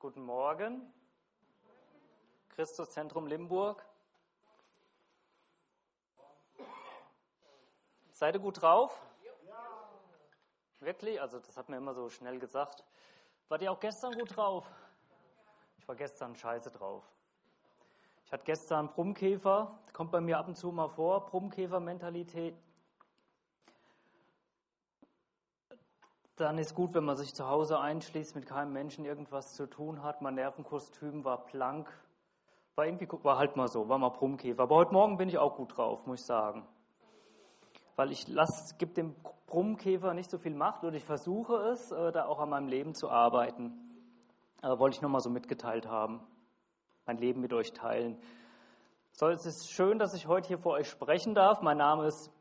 Guten Morgen, Christuszentrum Limburg. Seid ihr gut drauf? Ja. Wirklich? Also das hat mir immer so schnell gesagt. Wart ihr auch gestern gut drauf? Ich war gestern scheiße drauf. Ich hatte gestern Brummkäfer, kommt bei mir ab und zu mal vor, Brummkäfer-Mentalität. Dann ist gut, wenn man sich zu Hause einschließt, mit keinem Menschen irgendwas zu tun hat. Mein Nervenkostüm war blank. War halt mal so, war mal Brummkäfer. Aber heute Morgen bin ich auch gut drauf, muss ich sagen. Weil ich gebe dem Brummkäfer nicht so viel Macht und ich versuche es, da auch an meinem Leben zu arbeiten. Wollte ich nochmal so mitgeteilt haben. Mein Leben mit euch teilen. So, es ist schön, dass ich heute hier vor euch sprechen darf. Mein Name ist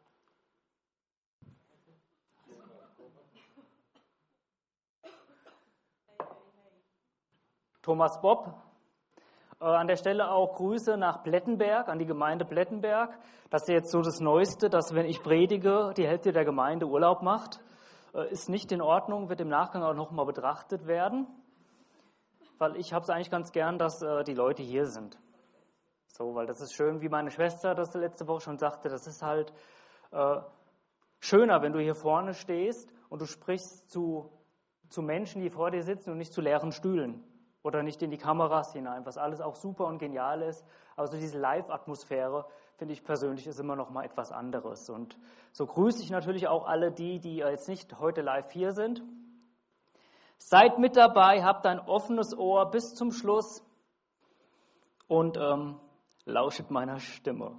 Thomas Bob. An der Stelle auch Grüße nach Plettenberg, an die Gemeinde Plettenberg. Das ist jetzt so das Neueste, dass wenn ich predige, die Hälfte der Gemeinde Urlaub macht. Ist nicht in Ordnung, wird im Nachgang auch nochmal betrachtet werden. Weil ich habe es eigentlich ganz gern, dass die Leute hier sind. So, weil das ist schön, wie meine Schwester das letzte Woche schon sagte, das ist halt schöner, wenn du hier vorne stehst und du sprichst zu Menschen, die vor dir sitzen und nicht zu leeren Stühlen. Oder nicht in die Kameras hinein, was alles auch super und genial ist. Aber so diese Live-Atmosphäre, finde ich persönlich, ist immer noch mal etwas anderes. Und so grüße ich natürlich auch alle die jetzt nicht heute live hier sind. Seid mit dabei, habt ein offenes Ohr bis zum Schluss und lauschet meiner Stimme.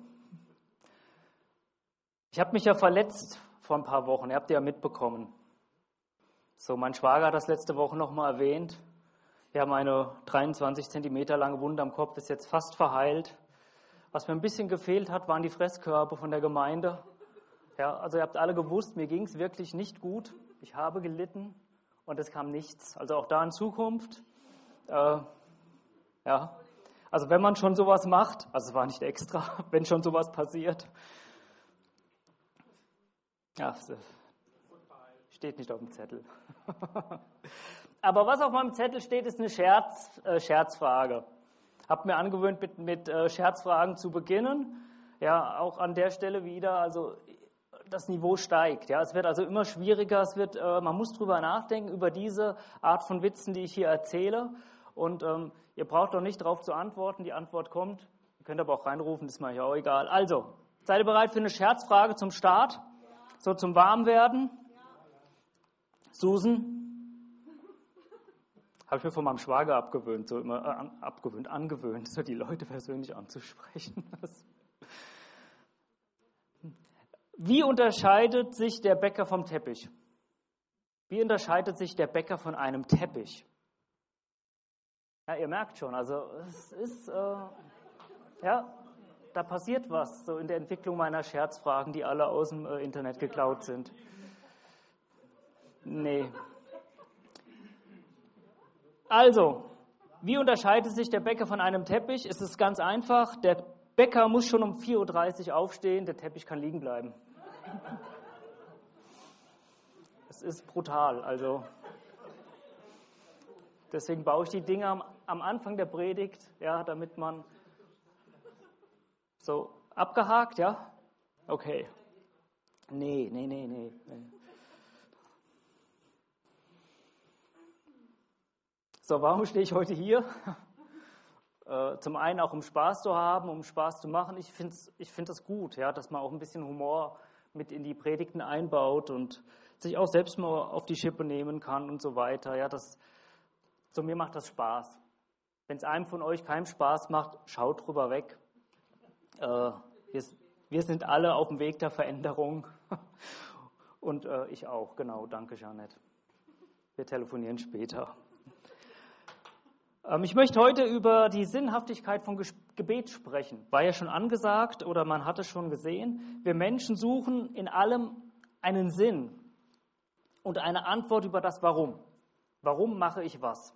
Ich habe mich ja verletzt vor ein paar Wochen, ihr habt ja mitbekommen. So, mein Schwager hat das letzte Woche noch mal erwähnt. Ja, meine 23 Zentimeter lange Wunde am Kopf ist jetzt fast verheilt. Was mir ein bisschen gefehlt hat, waren die Fresskörbe von der Gemeinde. Ja, also ihr habt alle gewusst, mir ging es wirklich nicht gut. Ich habe gelitten und es kam nichts. Also auch da in Zukunft. Also wenn man schon sowas macht, also es war nicht extra, wenn schon sowas passiert. Ja, steht nicht auf dem Zettel. Aber was auf meinem Zettel steht, ist eine Scherzfrage. Hab mir angewöhnt, mit Scherzfragen zu beginnen. Ja, auch an der Stelle wieder, also das Niveau steigt. Ja, es wird also immer schwieriger. Man muss drüber nachdenken, über diese Art von Witzen, die ich hier erzähle. Und ihr braucht doch nicht darauf zu antworten. Die Antwort kommt. Ihr könnt aber auch reinrufen, das ist mir ja auch egal. Also, seid ihr bereit für eine Scherzfrage zum Start? So zum Warmwerden? Susan? Habe ich mir von meinem Schwager angewöhnt, so die Leute persönlich anzusprechen. Wie unterscheidet sich der Bäcker vom Teppich? Wie unterscheidet sich der Bäcker von einem Teppich? Ja, ihr merkt schon, also es ist, da passiert was, so in der Entwicklung meiner Scherzfragen, die alle aus dem Internet geklaut sind. Nee. Also, wie unterscheidet sich der Bäcker von einem Teppich? Es ist ganz einfach. Der Bäcker muss schon um 4.30 Uhr aufstehen, der Teppich kann liegen bleiben. Es ist brutal. Also, deswegen baue ich die Dinger am Anfang der Predigt, ja, damit man so abgehakt, ja? Okay. Nee. So, warum stehe ich heute hier? Zum einen auch, um Spaß zu haben, um Spaß zu machen. Ich finde es gut, ja, dass man auch ein bisschen Humor mit in die Predigten einbaut und sich auch selbst mal auf die Schippe nehmen kann und so weiter. Ja, mir macht das Spaß. Wenn es einem von euch keinen Spaß macht, schaut drüber weg. Wir sind alle auf dem Weg der Veränderung. Und ich auch, genau. Danke, Jeanette. Wir telefonieren später. Ich möchte heute über die Sinnhaftigkeit von Gebet sprechen. War ja schon angesagt oder man hat es schon gesehen. Wir Menschen suchen in allem einen Sinn und eine Antwort über das Warum. Warum mache ich was?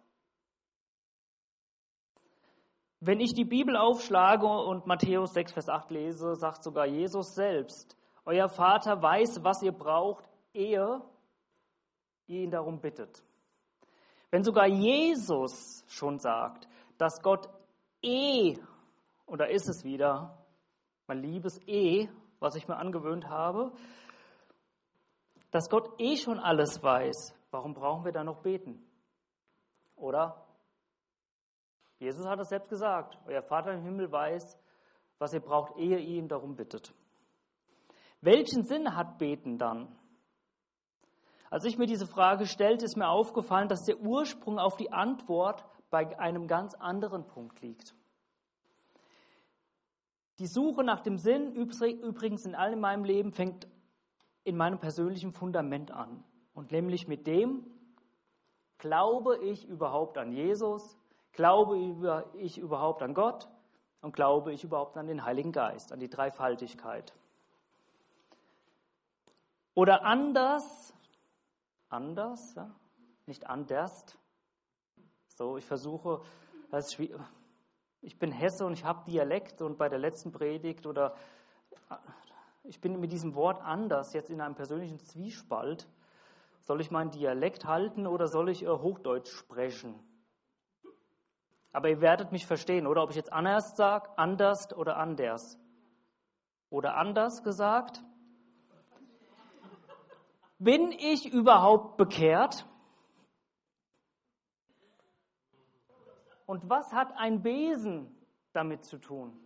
Wenn ich die Bibel aufschlage und Matthäus 6, Vers 8 lese, sagt sogar Jesus selbst, euer Vater weiß, was ihr braucht, ehe ihr ihn darum bittet. Wenn sogar Jesus schon sagt, dass Gott und da ist es wieder, mein liebes was ich mir angewöhnt habe, dass Gott schon alles weiß, warum brauchen wir dann noch beten? Oder? Jesus hat es selbst gesagt, euer Vater im Himmel weiß, was ihr braucht, ehe ihr ihn darum bittet. Welchen Sinn hat Beten dann? Als ich mir diese Frage stellte, ist mir aufgefallen, dass der Ursprung auf die Antwort bei einem ganz anderen Punkt liegt. Die Suche nach dem Sinn, übrigens in allem in meinem Leben, fängt in meinem persönlichen Fundament an. Und nämlich mit dem, glaube ich überhaupt an Jesus, glaube ich überhaupt an Gott und glaube ich überhaupt an den Heiligen Geist, an die Dreifaltigkeit. Oder anders, ja? Nicht anders. So, ich versuche, ich bin Hesse und ich habe Dialekt und bei der letzten Predigt ich bin mit diesem Wort anders jetzt in einem persönlichen Zwiespalt. Soll ich meinen Dialekt halten oder soll ich Hochdeutsch sprechen? Aber ihr werdet mich verstehen, oder ob ich jetzt anders sage, anders oder anders. Oder anders gesagt. Bin ich überhaupt bekehrt? Und was hat ein Besen damit zu tun?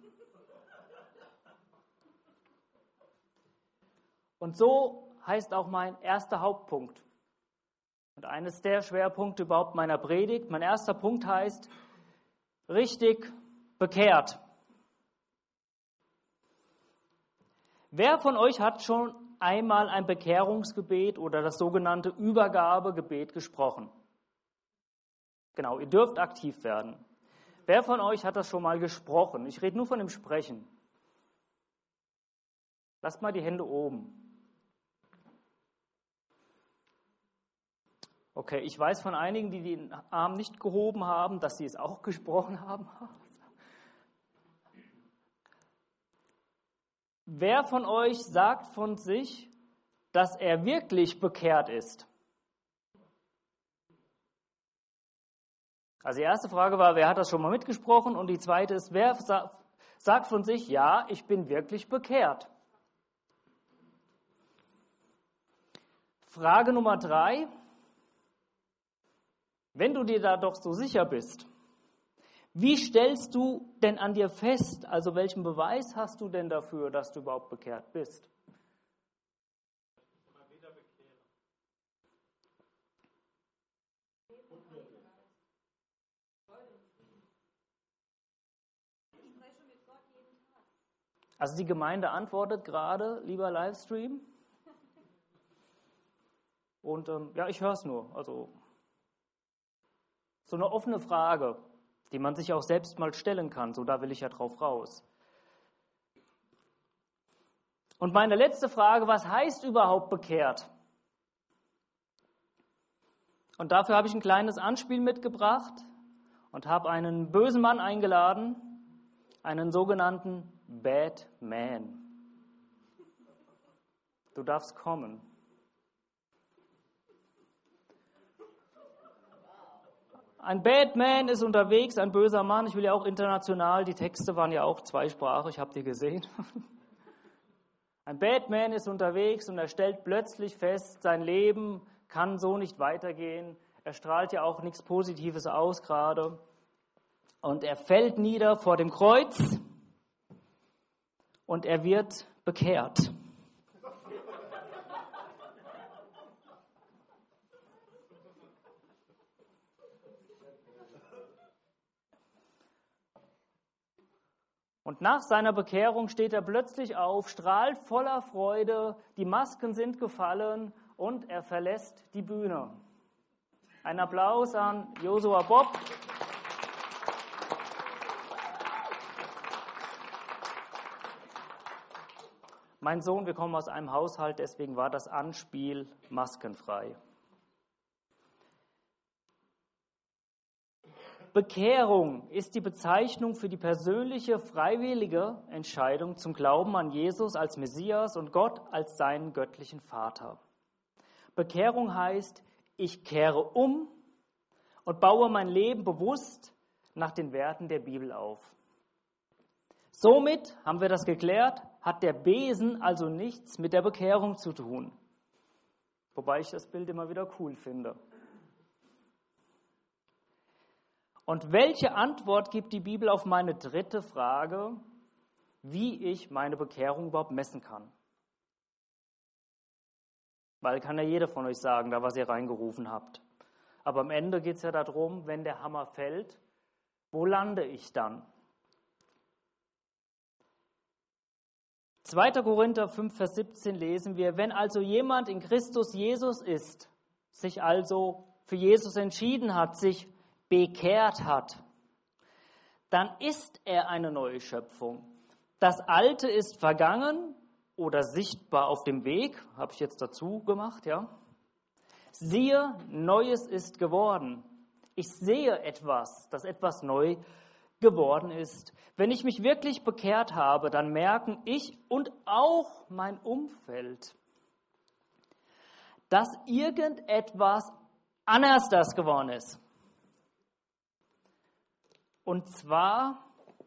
Und so heißt auch mein erster Hauptpunkt. Und eines der Schwerpunkte überhaupt meiner Predigt. Mein erster Punkt heißt, richtig bekehrt. Wer von euch hat schon einmal ein Bekehrungsgebet oder das sogenannte Übergabegebet gesprochen? Genau, ihr dürft aktiv werden. Wer von euch hat das schon mal gesprochen? Ich rede nur von dem Sprechen. Lasst mal die Hände oben. Okay, ich weiß von einigen, die den Arm nicht gehoben haben, dass sie es auch gesprochen haben. Wer von euch sagt von sich, dass er wirklich bekehrt ist? Also die erste Frage war, wer hat das schon mal mitgesprochen? Und die zweite ist, wer sagt von sich, ja, ich bin wirklich bekehrt? Frage Nummer 3. Wenn du dir da doch so sicher bist, wie stellst du denn an dir fest, also welchen Beweis hast du denn dafür, dass du überhaupt bekehrt bist? Also die Gemeinde antwortet gerade, lieber Livestream. Und ja, ich höre es nur. Also so eine offene Frage, die man sich auch selbst mal stellen kann. So, da will ich ja drauf raus. Und meine letzte Frage, was heißt überhaupt bekehrt? Und dafür habe ich ein kleines Anspiel mitgebracht und habe einen bösen Mann eingeladen, einen sogenannten Bad Man. Du darfst kommen. Ein Bad Man ist unterwegs, ein böser Mann. Ich will ja auch international, die Texte waren ja auch zweisprachig, habt ihr gesehen. Ein Bad Man ist unterwegs und er stellt plötzlich fest, sein Leben kann so nicht weitergehen. Er strahlt ja auch nichts Positives aus gerade. Und er fällt nieder vor dem Kreuz und er wird bekehrt. Und nach seiner Bekehrung steht er plötzlich auf, strahlt voller Freude, die Masken sind gefallen und er verlässt die Bühne. Ein Applaus an Josua Bob. Mein Sohn, wir kommen aus einem Haushalt, deswegen war das Anspiel maskenfrei. Bekehrung ist die Bezeichnung für die persönliche, freiwillige Entscheidung zum Glauben an Jesus als Messias und Gott als seinen göttlichen Vater. Bekehrung heißt, ich kehre um und baue mein Leben bewusst nach den Werten der Bibel auf. Somit, haben wir das geklärt, hat der Besen also nichts mit der Bekehrung zu tun. Wobei ich das Bild immer wieder cool finde. Und welche Antwort gibt die Bibel auf meine dritte Frage, wie ich meine Bekehrung überhaupt messen kann? Weil kann ja jeder von euch sagen, da was ihr reingerufen habt. Aber am Ende geht es ja darum, wenn der Hammer fällt, wo lande ich dann? 2. Korinther 5, Vers 17 lesen wir, wenn also jemand in Christus Jesus ist, sich also für Jesus entschieden hat, sich bekehrt hat, dann ist er eine neue Schöpfung. Das Alte ist vergangen oder sichtbar auf dem Weg, habe ich jetzt dazu gemacht, ja. Siehe, Neues ist geworden. Ich sehe etwas, dass etwas neu geworden ist. Wenn ich mich wirklich bekehrt habe, dann merken ich und auch mein Umfeld, dass irgendetwas anders geworden ist. Und zwar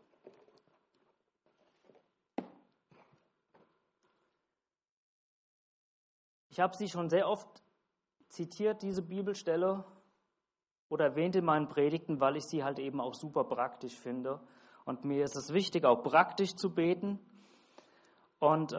ich habe sie schon sehr oft zitiert, diese Bibelstelle, oder erwähnt in meinen Predigten, weil ich sie halt eben auch super praktisch finde. Und mir ist es wichtig, auch praktisch zu beten. Und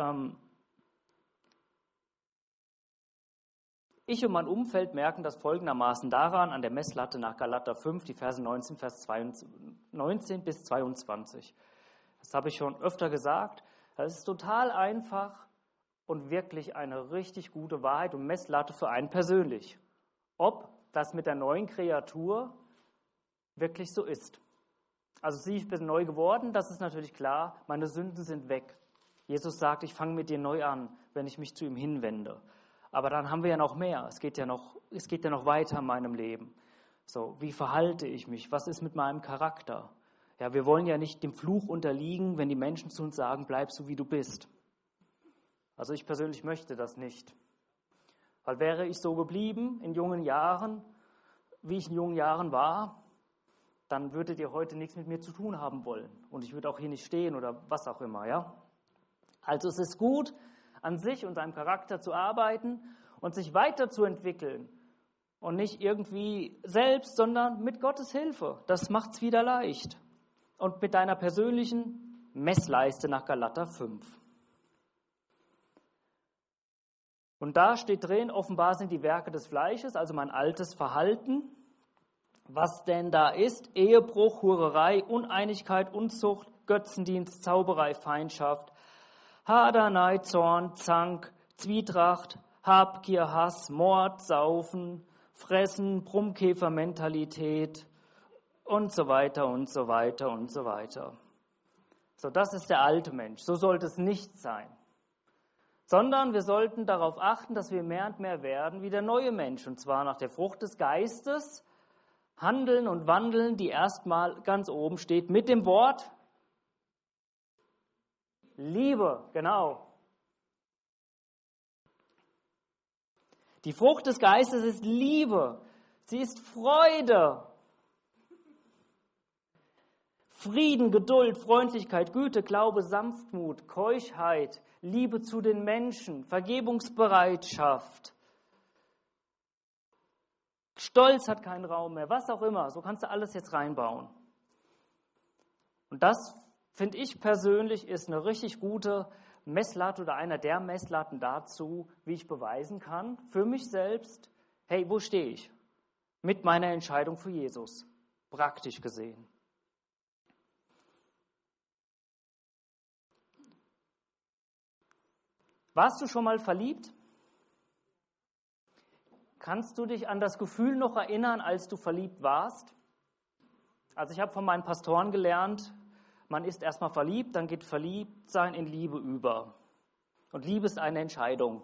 ich und mein Umfeld merken das folgendermaßen daran, an der Messlatte nach Galater 5, die Verse 19 bis 22. Das habe ich schon öfter gesagt. Das ist total einfach und wirklich eine richtig gute Wahrheit und Messlatte für einen persönlich. Ob das mit der neuen Kreatur wirklich so ist. Also ich bin neu geworden, das ist natürlich klar, meine Sünden sind weg. Jesus sagt, ich fange mit dir neu an, wenn ich mich zu ihm hinwende. Aber dann haben wir ja noch mehr, es geht ja noch weiter in meinem Leben. So, wie verhalte ich mich, was ist mit meinem Charakter? Ja, wir wollen ja nicht dem Fluch unterliegen, wenn die Menschen zu uns sagen, bleib so wie du bist. Also ich persönlich möchte das nicht. Weil wäre ich so geblieben in jungen Jahren, wie ich in jungen Jahren war, dann würdet ihr heute nichts mit mir zu tun haben wollen. Und ich würde auch hier nicht stehen oder was auch immer, ja. Also es ist gut, an sich und seinem Charakter zu arbeiten und sich weiterzuentwickeln. Und nicht irgendwie selbst, sondern mit Gottes Hilfe. Das macht es wieder leicht. Und mit deiner persönlichen Messleiste nach Galater 5. Und da steht drin, offenbar sind die Werke des Fleisches, also mein altes Verhalten. Was denn da ist? Ehebruch, Hurerei, Uneinigkeit, Unzucht, Götzendienst, Zauberei, Feindschaft, Hader, Neid, Zorn, Zank, Zwietracht, Habgier, Hass, Mord, Saufen, Fressen, Brummkäfermentalität und so weiter und so weiter und so weiter. So, das ist der alte Mensch. So sollte es nicht sein. Sondern wir sollten darauf achten, dass wir mehr und mehr werden wie der neue Mensch. Und zwar nach der Frucht des Geistes, handeln und wandeln, die erstmal ganz oben steht, mit dem Wort Liebe, genau. Die Frucht des Geistes ist Liebe. Sie ist Freude. Frieden, Geduld, Freundlichkeit, Güte, Glaube, Sanftmut, Keuschheit, Liebe zu den Menschen, Vergebungsbereitschaft. Stolz hat keinen Raum mehr, was auch immer. So kannst du alles jetzt reinbauen. Und das, finde ich persönlich, ist eine richtig gute Messlatte oder einer der Messlatten dazu, wie ich beweisen kann, für mich selbst, hey, wo stehe ich? Mit meiner Entscheidung für Jesus, praktisch gesehen. Warst du schon mal verliebt? Kannst du dich an das Gefühl noch erinnern, als du verliebt warst? Also ich habe von meinen Pastoren gelernt, man ist erstmal verliebt, dann geht Verliebtsein in Liebe über. Und Liebe ist eine Entscheidung.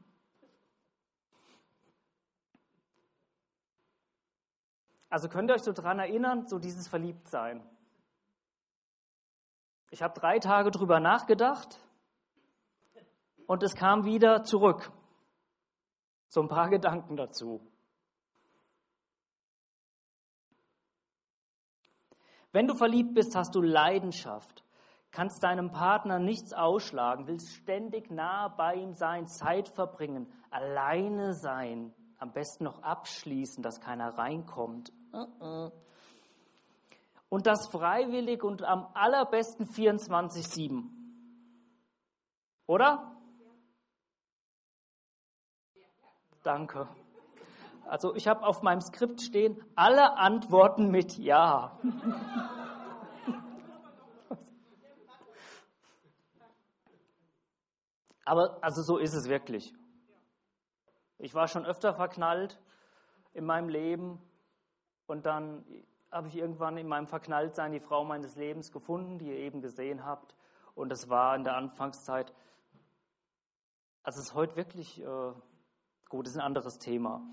Also könnt ihr euch so daran erinnern, so dieses Verliebtsein? Ich habe 3 Tage drüber nachgedacht. Und es kam wieder zurück. So ein paar Gedanken dazu. Wenn du verliebt bist, hast du Leidenschaft, kannst deinem Partner nichts ausschlagen, willst ständig nah bei ihm sein, Zeit verbringen, alleine sein, am besten noch abschließen, dass keiner reinkommt. Und das freiwillig und am allerbesten 24/7. Oder? Danke. Also ich habe auf meinem Skript stehen, alle antworten mit Ja. Aber also so ist es wirklich. Ich war schon öfter verknallt in meinem Leben und dann habe ich irgendwann in meinem Verknalltsein die Frau meines Lebens gefunden, die ihr eben gesehen habt. Und das war in der Anfangszeit, also es ist heute wirklich, gut, das ist ein anderes Thema.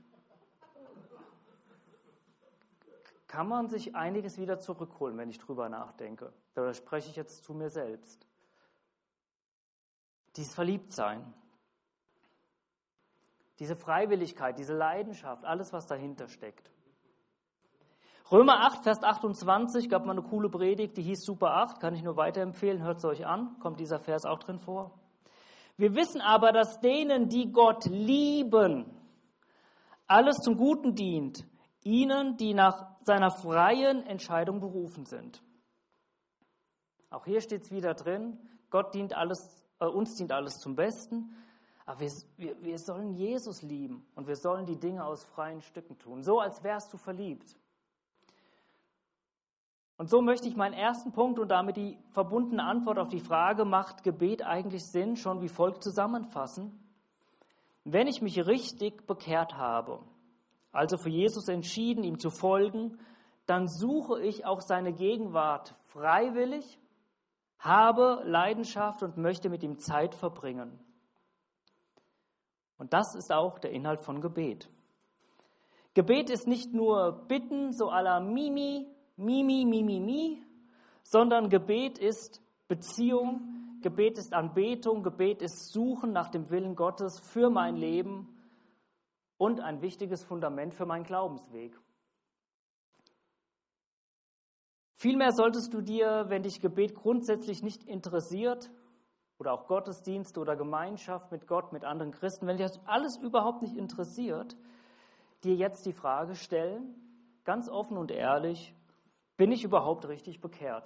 Kann man sich einiges wieder zurückholen, wenn ich drüber nachdenke. Da spreche ich jetzt zu mir selbst. Dieses Verliebtsein, diese Freiwilligkeit, diese Leidenschaft, alles, was dahinter steckt. Römer 8, Vers 28, gab mal eine coole Predigt, die hieß Super 8, kann ich nur weiterempfehlen, hört es euch an, kommt dieser Vers auch drin vor. Wir wissen aber, dass denen, die Gott lieben, alles zum Guten dient, ihnen, die nach seiner freien Entscheidung berufen sind. Auch hier steht es wieder drin, Gott dient alles, uns dient alles zum Besten, aber wir sollen Jesus lieben und wir sollen die Dinge aus freien Stücken tun, so als wärst du verliebt. Und so möchte ich meinen ersten Punkt und damit die verbundene Antwort auf die Frage, macht Gebet eigentlich Sinn, schon wie folgt zusammenfassen. Wenn ich mich richtig bekehrt habe, also für Jesus entschieden, ihm zu folgen, dann suche ich auch seine Gegenwart freiwillig, habe Leidenschaft und möchte mit ihm Zeit verbringen. Und das ist auch der Inhalt von Gebet. Gebet ist nicht nur Bitten, so à la Mimi, sondern Gebet ist Beziehung, Gebet ist Anbetung, Gebet ist Suchen nach dem Willen Gottes für mein Leben und ein wichtiges Fundament für meinen Glaubensweg. Vielmehr solltest du dir, wenn dich Gebet grundsätzlich nicht interessiert, oder auch Gottesdienst oder Gemeinschaft mit Gott, mit anderen Christen, wenn dich das alles überhaupt nicht interessiert, dir jetzt die Frage stellen, ganz offen und ehrlich, bin ich überhaupt richtig bekehrt?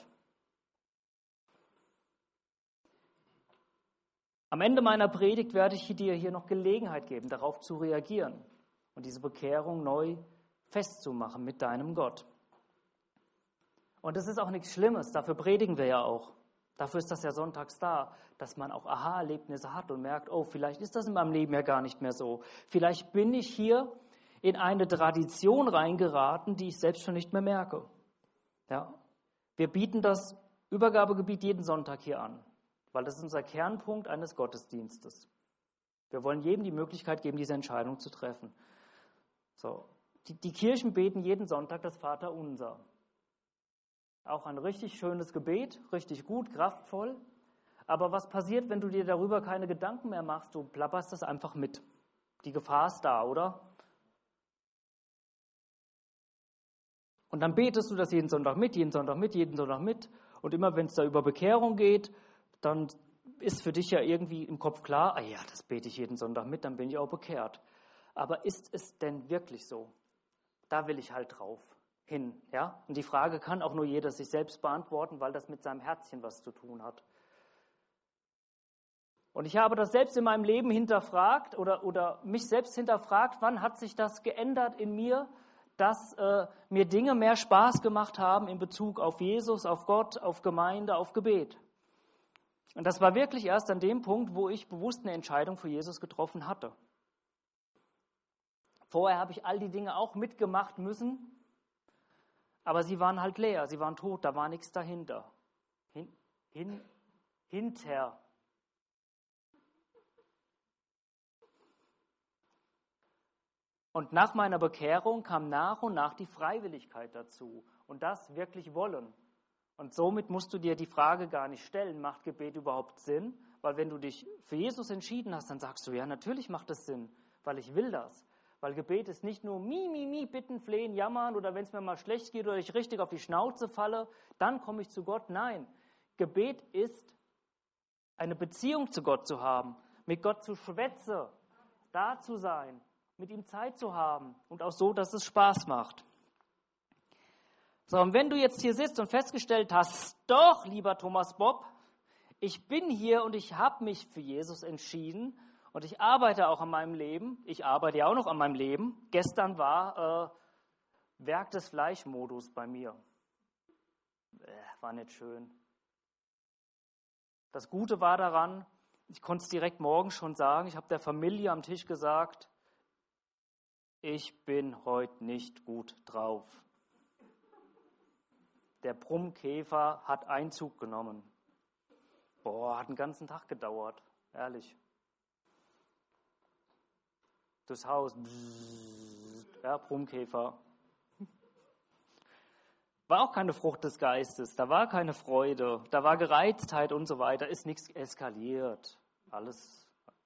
Am Ende meiner Predigt werde ich dir hier noch Gelegenheit geben, darauf zu reagieren und diese Bekehrung neu festzumachen mit deinem Gott. Und das ist auch nichts Schlimmes, dafür predigen wir ja auch. Dafür ist das ja sonntags da, dass man auch Aha-Erlebnisse hat und merkt, oh, vielleicht ist das in meinem Leben ja gar nicht mehr so. Vielleicht bin ich hier in eine Tradition reingeraten, die ich selbst schon nicht mehr merke. Ja, wir bieten das Übergabegebiet jeden Sonntag hier an, weil das ist unser Kernpunkt eines Gottesdienstes. Wir wollen jedem die Möglichkeit geben, diese Entscheidung zu treffen. So, die Kirchen beten jeden Sonntag das Vaterunser. Auch ein richtig schönes Gebet, richtig gut, kraftvoll. Aber was passiert, wenn du dir darüber keine Gedanken mehr machst? Du plapperst das einfach mit. Die Gefahr ist da, oder? Und dann betest du das jeden Sonntag mit, jeden Sonntag mit, jeden Sonntag mit. Und immer wenn es da über Bekehrung geht, dann ist für dich ja irgendwie im Kopf klar, ah ja, das bete ich jeden Sonntag mit, dann bin ich auch bekehrt. Aber ist es denn wirklich so? Da will ich halt drauf hin. Ja? Und die Frage kann auch nur jeder sich selbst beantworten, weil das mit seinem Herzchen was zu tun hat. Und ich habe das selbst in meinem Leben hinterfragt oder mich selbst hinterfragt, wann hat sich das geändert in mir, dass mir Dinge mehr Spaß gemacht haben in Bezug auf Jesus, auf Gott, auf Gemeinde, auf Gebet. Und das war wirklich erst an dem Punkt, wo ich bewusst eine Entscheidung für Jesus getroffen hatte. Vorher habe ich all die Dinge auch mitgemacht müssen, aber sie waren halt leer, sie waren tot, da war nichts dahinter. Hinter. Und nach meiner Bekehrung kam nach und nach die Freiwilligkeit dazu und das wirklich wollen. Und somit musst du dir die Frage gar nicht stellen, macht Gebet überhaupt Sinn? Weil wenn du dich für Jesus entschieden hast, dann sagst du, ja, natürlich macht es Sinn, weil ich will das. Weil Gebet ist nicht nur bitten, flehen, jammern oder wenn es mir mal schlecht geht oder ich richtig auf die Schnauze falle, dann komme ich zu Gott. Nein, Gebet ist eine Beziehung zu Gott zu haben, mit Gott zu schwätzen, da zu sein, mit ihm Zeit zu haben und auch so, dass es Spaß macht. So, und wenn du jetzt hier sitzt und festgestellt hast, doch, lieber Thomas Bob, ich bin hier und ich habe mich für Jesus entschieden und ich arbeite auch an meinem Leben. Ich arbeite ja auch noch an meinem Leben. Gestern war Werk des Fleischmodus bei mir. War nicht schön. Das Gute war daran, ich konnte es direkt morgen schon sagen, ich habe der Familie am Tisch gesagt, ich bin heute nicht gut drauf. Der Brummkäfer hat Einzug genommen. Hat den ganzen Tag gedauert, ehrlich. Durchs Haus, ja, Brummkäfer. War auch keine Frucht des Geistes, da war keine Freude, da war Gereiztheit und so weiter, ist nichts eskaliert. Alles,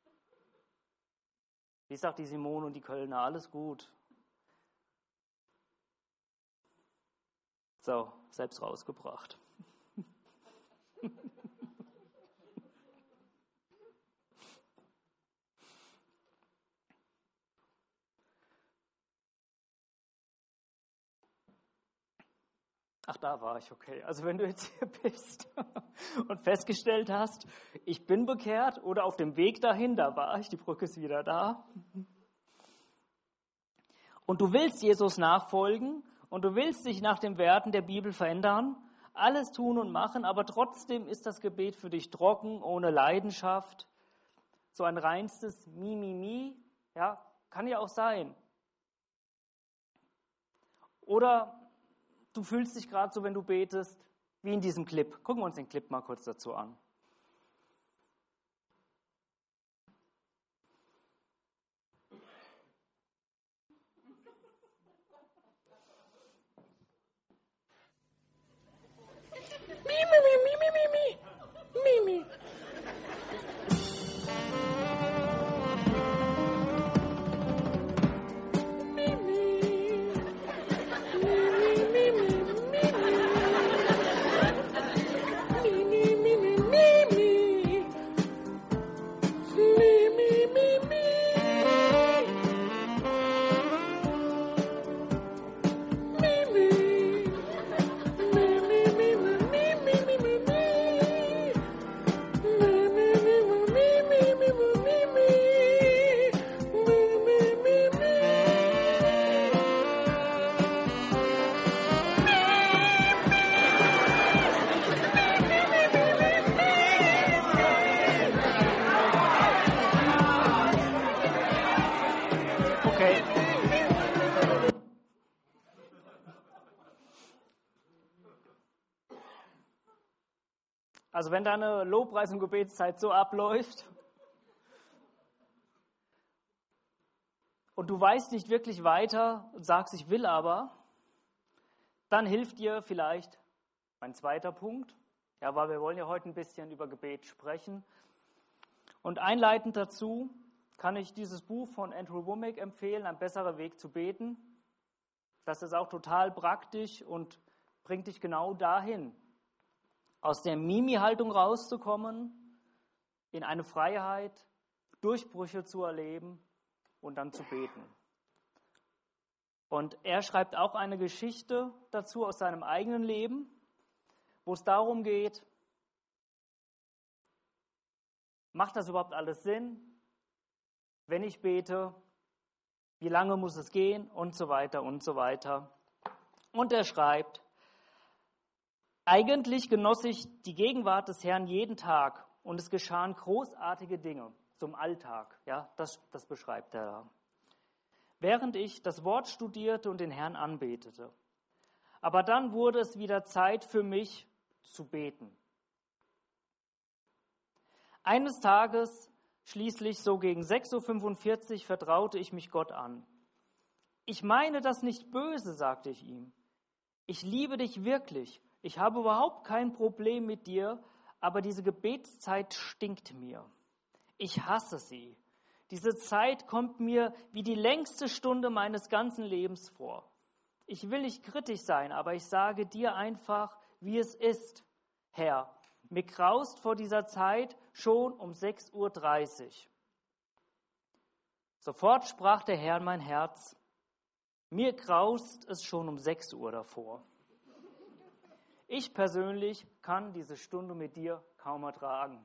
wie sagt die Simone und die Kölner, alles gut. So, selbst rausgebracht. Ach, da war ich, okay. Also wenn du jetzt hier bist und festgestellt hast, ich bin bekehrt oder auf dem Weg dahin, da war ich, die Brücke ist wieder da. Und du willst Jesus nachfolgen und du willst dich nach den Werten der Bibel verändern, alles tun und machen, aber trotzdem ist das Gebet für dich trocken, ohne Leidenschaft, so ein reinstes ja, kann ja auch sein. Oder du fühlst dich gerade so, wenn du betest, wie in diesem Clip. Gucken wir uns den Clip mal kurz dazu an. Mimi. Also wenn deine Lobpreis- und Gebetszeit so abläuft und du weißt nicht wirklich weiter und sagst, ich will aber, dann hilft dir vielleicht mein zweiter Punkt, ja, weil wir wollen ja heute ein bisschen über Gebet sprechen. Und einleitend dazu kann ich dieses Buch von Andrew Wommack empfehlen, Ein besserer Weg zu beten. Das ist auch total praktisch und bringt dich genau dahin, aus der Mimi-Haltung rauszukommen, in eine Freiheit, Durchbrüche zu erleben und dann zu beten. Und er schreibt auch eine Geschichte dazu aus seinem eigenen Leben, wo es darum geht, macht das überhaupt alles Sinn, wenn ich bete, wie lange muss es gehen und so weiter und so weiter. Und er schreibt, eigentlich genoss ich die Gegenwart des Herrn jeden Tag und es geschahen großartige Dinge zum Alltag. Ja, das beschreibt er da. Während ich das Wort studierte und den Herrn anbetete. Aber dann wurde es wieder Zeit für mich zu beten. Eines Tages, schließlich so gegen 6:45 Uhr, vertraute ich mich Gott an. Ich meine das nicht böse, sagte ich ihm. Ich liebe dich wirklich. Ich habe überhaupt kein Problem mit dir, aber diese Gebetszeit stinkt mir. Ich hasse sie. Diese Zeit kommt mir wie die längste Stunde meines ganzen Lebens vor. Ich will nicht kritisch sein, aber ich sage dir einfach, wie es ist. Herr, mir graust vor dieser Zeit schon um 6:30 Uhr. Sofort sprach der Herr in mein Herz, mir graust es schon um 6 Uhr davor. Ich persönlich kann diese Stunde mit dir kaum ertragen.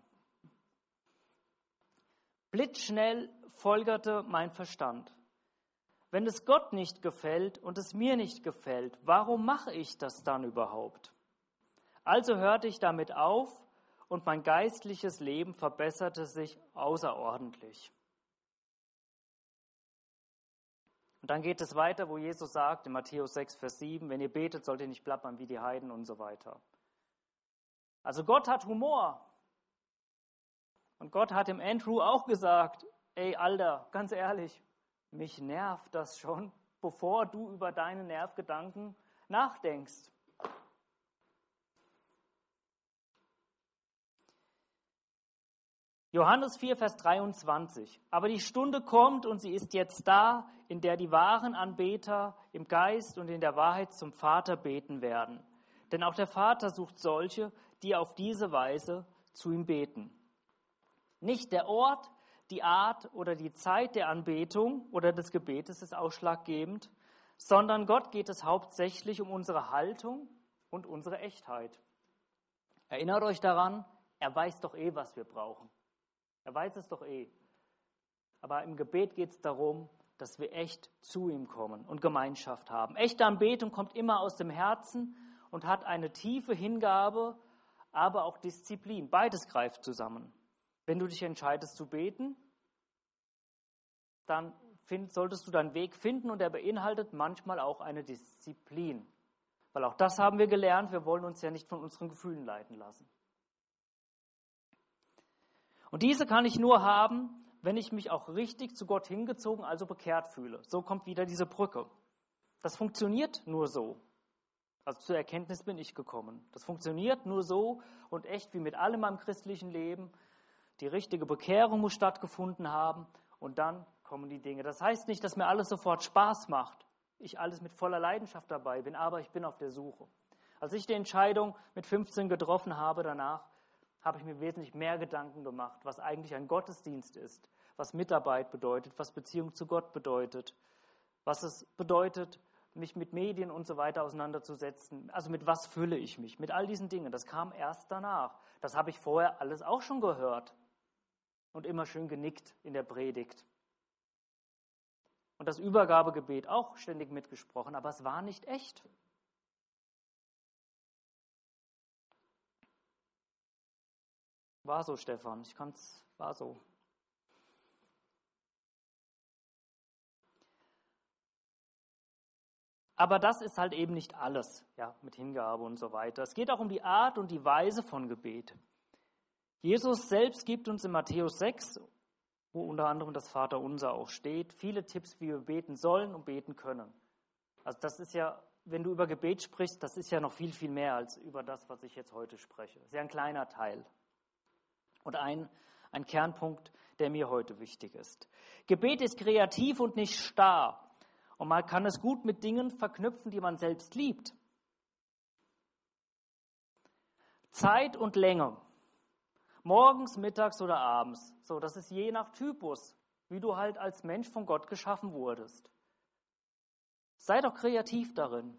Blitzschnell folgerte mein Verstand. Wenn es Gott nicht gefällt und es mir nicht gefällt, warum mache ich das dann überhaupt? Also hörte ich damit auf und mein geistliches Leben verbesserte sich außerordentlich. Und dann geht es weiter, wo Jesus sagt, in Matthäus 6, Vers 7, wenn ihr betet, sollt ihr nicht plappern wie die Heiden und so weiter. Also Gott hat Humor. Und Gott hat dem Andrew auch gesagt, ey Alter, ganz ehrlich, mich nervt das schon, bevor du über deine Nervgedanken nachdenkst. Johannes 4, Vers 23. Aber die Stunde kommt und sie ist jetzt da, in der die wahren Anbeter im Geist und in der Wahrheit zum Vater beten werden. Denn auch der Vater sucht solche, die auf diese Weise zu ihm beten. Nicht der Ort, die Art oder die Zeit der Anbetung oder des Gebetes ist ausschlaggebend, sondern Gott geht es hauptsächlich um unsere Haltung und unsere Echtheit. Erinnert euch daran, er weiß doch eh, was wir brauchen. Er weiß es doch eh. Aber im Gebet geht es darum, dass wir echt zu ihm kommen und Gemeinschaft haben. Echte Anbetung kommt immer aus dem Herzen und hat eine tiefe Hingabe, aber auch Disziplin. Beides greift zusammen. Wenn du dich entscheidest zu beten, dann solltest du deinen Weg finden und er beinhaltet manchmal auch eine Disziplin. Weil auch das haben wir gelernt, wir wollen uns ja nicht von unseren Gefühlen leiten lassen. Und diese kann ich nur haben, wenn ich mich auch richtig zu Gott hingezogen, also bekehrt fühle. So kommt wieder diese Brücke. Das funktioniert nur so. Also zur Erkenntnis bin ich gekommen. Das funktioniert nur so und echt wie mit allem im christlichen Leben. Die richtige Bekehrung muss stattgefunden haben und dann kommen die Dinge. Das heißt nicht, dass mir alles sofort Spaß macht. Ich alles mit voller Leidenschaft dabei bin, aber ich bin auf der Suche. Als ich die Entscheidung mit 15 getroffen habe danach, habe ich mir wesentlich mehr Gedanken gemacht, was eigentlich ein Gottesdienst ist, was Mitarbeit bedeutet, was Beziehung zu Gott bedeutet, was es bedeutet, mich mit Medien und so weiter auseinanderzusetzen. Also mit was fülle ich mich? Mit all diesen Dingen. Das kam erst danach. Das habe ich vorher alles auch schon gehört und immer schön genickt in der Predigt. Und das Übergabegebet auch ständig mitgesprochen, aber es war nicht echt. War so, Stefan, war so. Aber das ist halt eben nicht alles, ja, mit Hingabe und so weiter. Es geht auch um die Art und die Weise von Gebet. Jesus selbst gibt uns in Matthäus 6, wo unter anderem das Vaterunser auch steht, viele Tipps, wie wir beten sollen und beten können. Also das ist ja, wenn du über Gebet sprichst, das ist ja noch viel, viel mehr als über das, was ich jetzt heute spreche. Sehr ein kleiner Teil. Und ein Kernpunkt, der mir heute wichtig ist. Gebet ist kreativ und nicht starr. Und man kann es gut mit Dingen verknüpfen, die man selbst liebt. Zeit und Länge. Morgens, mittags oder abends. So, das ist je nach Typus, wie du halt als Mensch von Gott geschaffen wurdest. Sei doch kreativ darin.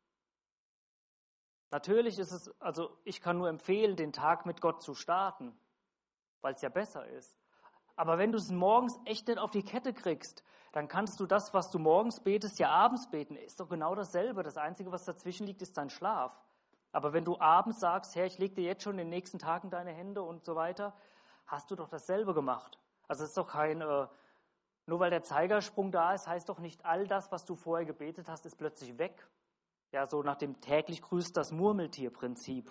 Natürlich ist es, also ich kann nur empfehlen, den Tag mit Gott zu starten, weil es ja besser ist. Aber wenn du es morgens echt nicht auf die Kette kriegst, dann kannst du das, was du morgens betest, ja abends beten. Ist doch genau dasselbe. Das Einzige, was dazwischen liegt, ist dein Schlaf. Aber wenn du abends sagst, Herr, ich lege dir jetzt schon in den nächsten Tagen deine Hände und so weiter, hast du doch dasselbe gemacht. Also es ist doch kein, nur weil der Zeigersprung da ist, heißt doch nicht, all das, was du vorher gebetet hast, ist plötzlich weg. Ja, so nach dem täglich grüßt das Murmeltier-Prinzip.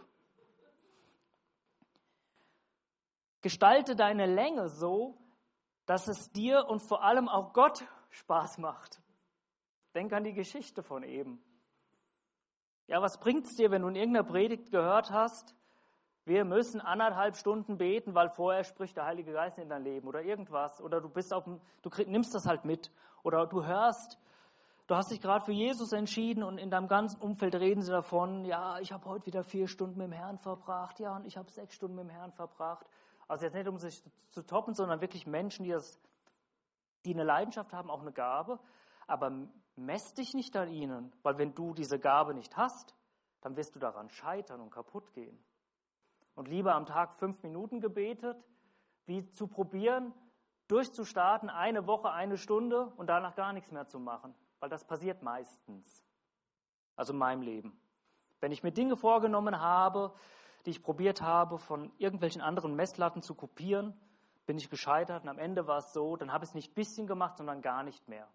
Gestalte deine Länge so, dass es dir und vor allem auch Gott Spaß macht. Denk an die Geschichte von eben. Ja, was bringt es dir, wenn du in irgendeiner Predigt gehört hast, wir müssen 1,5 Stunden beten, weil vorher spricht der Heilige Geist in dein Leben oder irgendwas. Oder du nimmst das halt mit. Oder du hast dich gerade für Jesus entschieden und in deinem ganzen Umfeld reden sie davon, ja, ich habe heute wieder 4 Stunden mit dem Herrn verbracht, ja, und ich habe 6 Stunden mit dem Herrn verbracht. Also jetzt nicht, um sich zu toppen, sondern wirklich Menschen, die eine Leidenschaft haben, auch eine Gabe. Aber mess dich nicht an ihnen, weil wenn du diese Gabe nicht hast, dann wirst du daran scheitern und kaputt gehen. Und lieber am Tag 5 Minuten gebetet, wie zu probieren, durchzustarten, 1 Woche, 1 Stunde und danach gar nichts mehr zu machen. Weil das passiert meistens. Also in meinem Leben. Wenn ich mir Dinge vorgenommen habe, die ich probiert habe, von irgendwelchen anderen Messlatten zu kopieren, bin ich gescheitert und am Ende war es so, dann habe ich es nicht ein bisschen gemacht, sondern gar nicht mehr.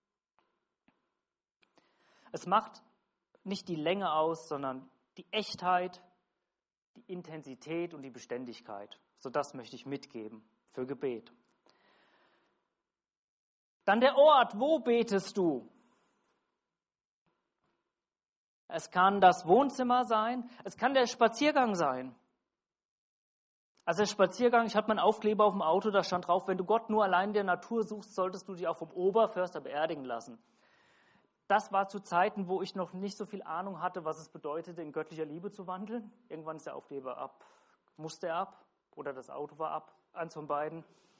Es macht nicht die Länge aus, sondern die Echtheit, die Intensität und die Beständigkeit. So das möchte ich mitgeben für Gebet. Dann der Ort, wo betest du? Es kann das Wohnzimmer sein, es kann der Spaziergang sein. Also der Spaziergang, ich hatte meinen Aufkleber auf dem Auto, da stand drauf, wenn du Gott nur allein in der Natur suchst, solltest du dich auch vom Oberförster beerdigen lassen. Das war zu Zeiten, wo ich noch nicht so viel Ahnung hatte, was es bedeutete, in göttlicher Liebe zu wandeln. Irgendwann ist der Aufkleber ab, musste er ab oder das Auto war ab, eins von beiden.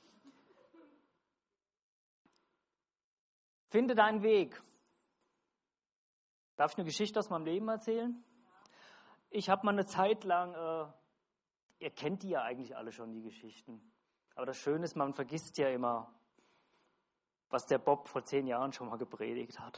Finde deinen Weg. Darf ich eine Geschichte aus meinem Leben erzählen? Ich habe mal eine Zeit lang, ihr kennt die ja eigentlich alle schon, die Geschichten. Aber das Schöne ist, man vergisst ja immer, was der Bob vor 10 Jahren schon mal gepredigt hat.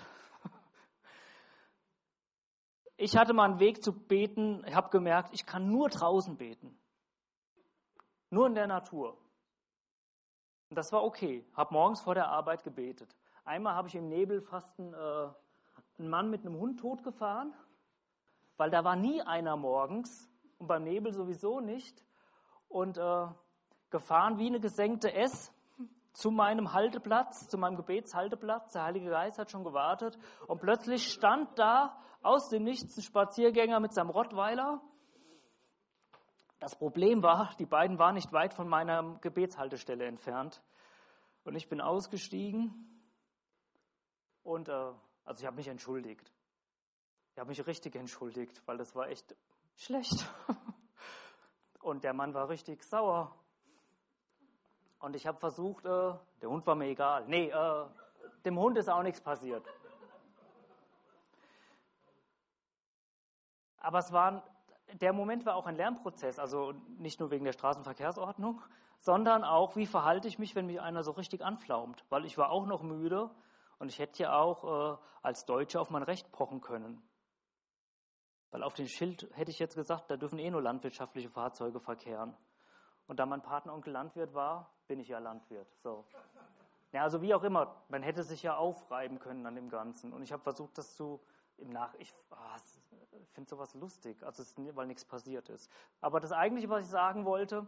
Ich hatte mal einen Weg zu beten, ich habe gemerkt, ich kann nur draußen beten. Nur in der Natur. Und das war okay. Habe morgens vor der Arbeit gebetet. Einmal habe ich im Nebel fast einen Mann mit einem Hund totgefahren, weil da war nie einer morgens und beim Nebel sowieso nicht. Und gefahren wie eine gesenkte S zu meinem Halteplatz, zu meinem Gebetshalteplatz. Der Heilige Geist hat schon gewartet. Und plötzlich stand da aus dem Nichts ein Spaziergänger mit seinem Rottweiler. Das Problem war, die beiden waren nicht weit von meiner Gebetshaltestelle entfernt. Und ich bin ausgestiegen und also ich habe mich entschuldigt. Ich habe mich richtig entschuldigt, weil das war echt schlecht. Und der Mann war richtig sauer. Und ich habe versucht, der Hund war mir egal. Nee, dem Hund ist auch nichts passiert. Aber der Moment war auch ein Lernprozess, also nicht nur wegen der Straßenverkehrsordnung, sondern auch, wie verhalte ich mich, wenn mich einer so richtig anflaumt. Weil ich war auch noch müde und ich hätte ja auch als Deutscher auf mein Recht pochen können. Weil auf dem Schild hätte ich jetzt gesagt, da dürfen nur landwirtschaftliche Fahrzeuge verkehren. Und da mein Patenonkel Landwirt war, bin ich ja Landwirt. So. Ja, also wie auch immer, man hätte sich ja aufreiben können an dem Ganzen. Und ich habe versucht, das ich finde sowas lustig, also weil nichts passiert ist. Aber das Eigentliche, was ich sagen wollte,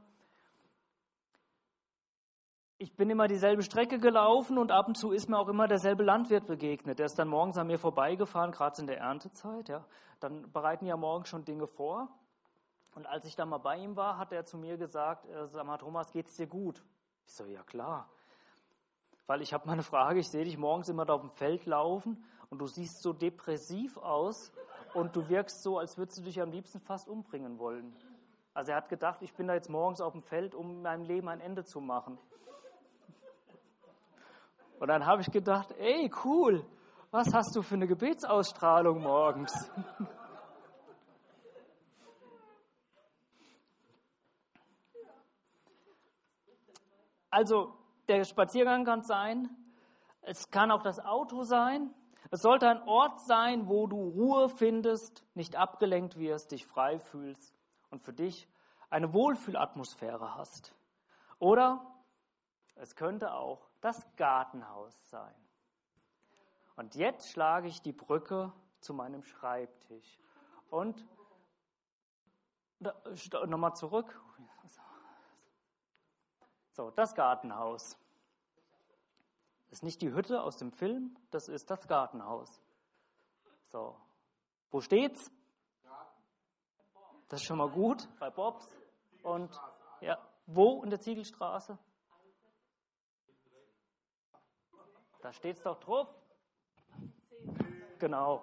ich bin immer dieselbe Strecke gelaufen und ab und zu ist mir auch immer derselbe Landwirt begegnet. Der ist dann morgens an mir vorbeigefahren, gerade in der Erntezeit. Ja. Dann bereiten ja morgens schon Dinge vor. Und als ich dann mal bei ihm war, hat er zu mir gesagt, sag mal, Thomas, geht's dir gut? Ich so, ja klar. Weil ich habe mal eine Frage, ich sehe dich morgens immer da auf dem Feld laufen und du siehst so depressiv aus und du wirkst so, als würdest du dich am liebsten fast umbringen wollen. Also er hat gedacht, ich bin da jetzt morgens auf dem Feld, um meinem Leben ein Ende zu machen. Und dann habe ich gedacht, ey, cool, was hast du für eine Gebetsausstrahlung morgens? Also der Spaziergang kann sein, es kann auch das Auto sein. Es sollte ein Ort sein, wo du Ruhe findest, nicht abgelenkt wirst, dich frei fühlst und für dich eine Wohlfühlatmosphäre hast. Oder es könnte auch das Gartenhaus sein. Und jetzt schlage ich die Brücke zu meinem Schreibtisch. Und nochmal zurück. So, das Gartenhaus. Das ist nicht die Hütte aus dem Film, das ist das Gartenhaus. So, wo steht's? Das ist schon mal gut, bei Bobs. Und ja, wo in der Ziegelstraße? Da steht es doch drauf. Genau.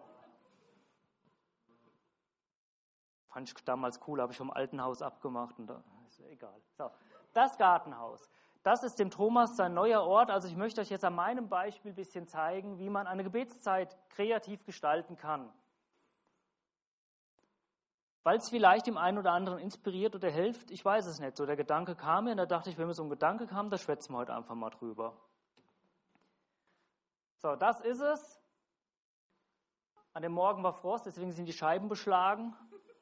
Fand ich damals cool, habe ich vom alten Haus abgemacht und da ist egal. So, das Gartenhaus. Das ist dem Thomas sein neuer Ort. Also ich möchte euch jetzt an meinem Beispiel ein bisschen zeigen, wie man eine Gebetszeit kreativ gestalten kann. Weil es vielleicht dem einen oder anderen inspiriert oder hilft, ich weiß es nicht. So der Gedanke kam mir und da dachte ich, wenn wir so einen Gedanke haben, da schwätzen wir heute einfach mal drüber. So, das ist es. An dem Morgen war Frost, deswegen sind die Scheiben beschlagen.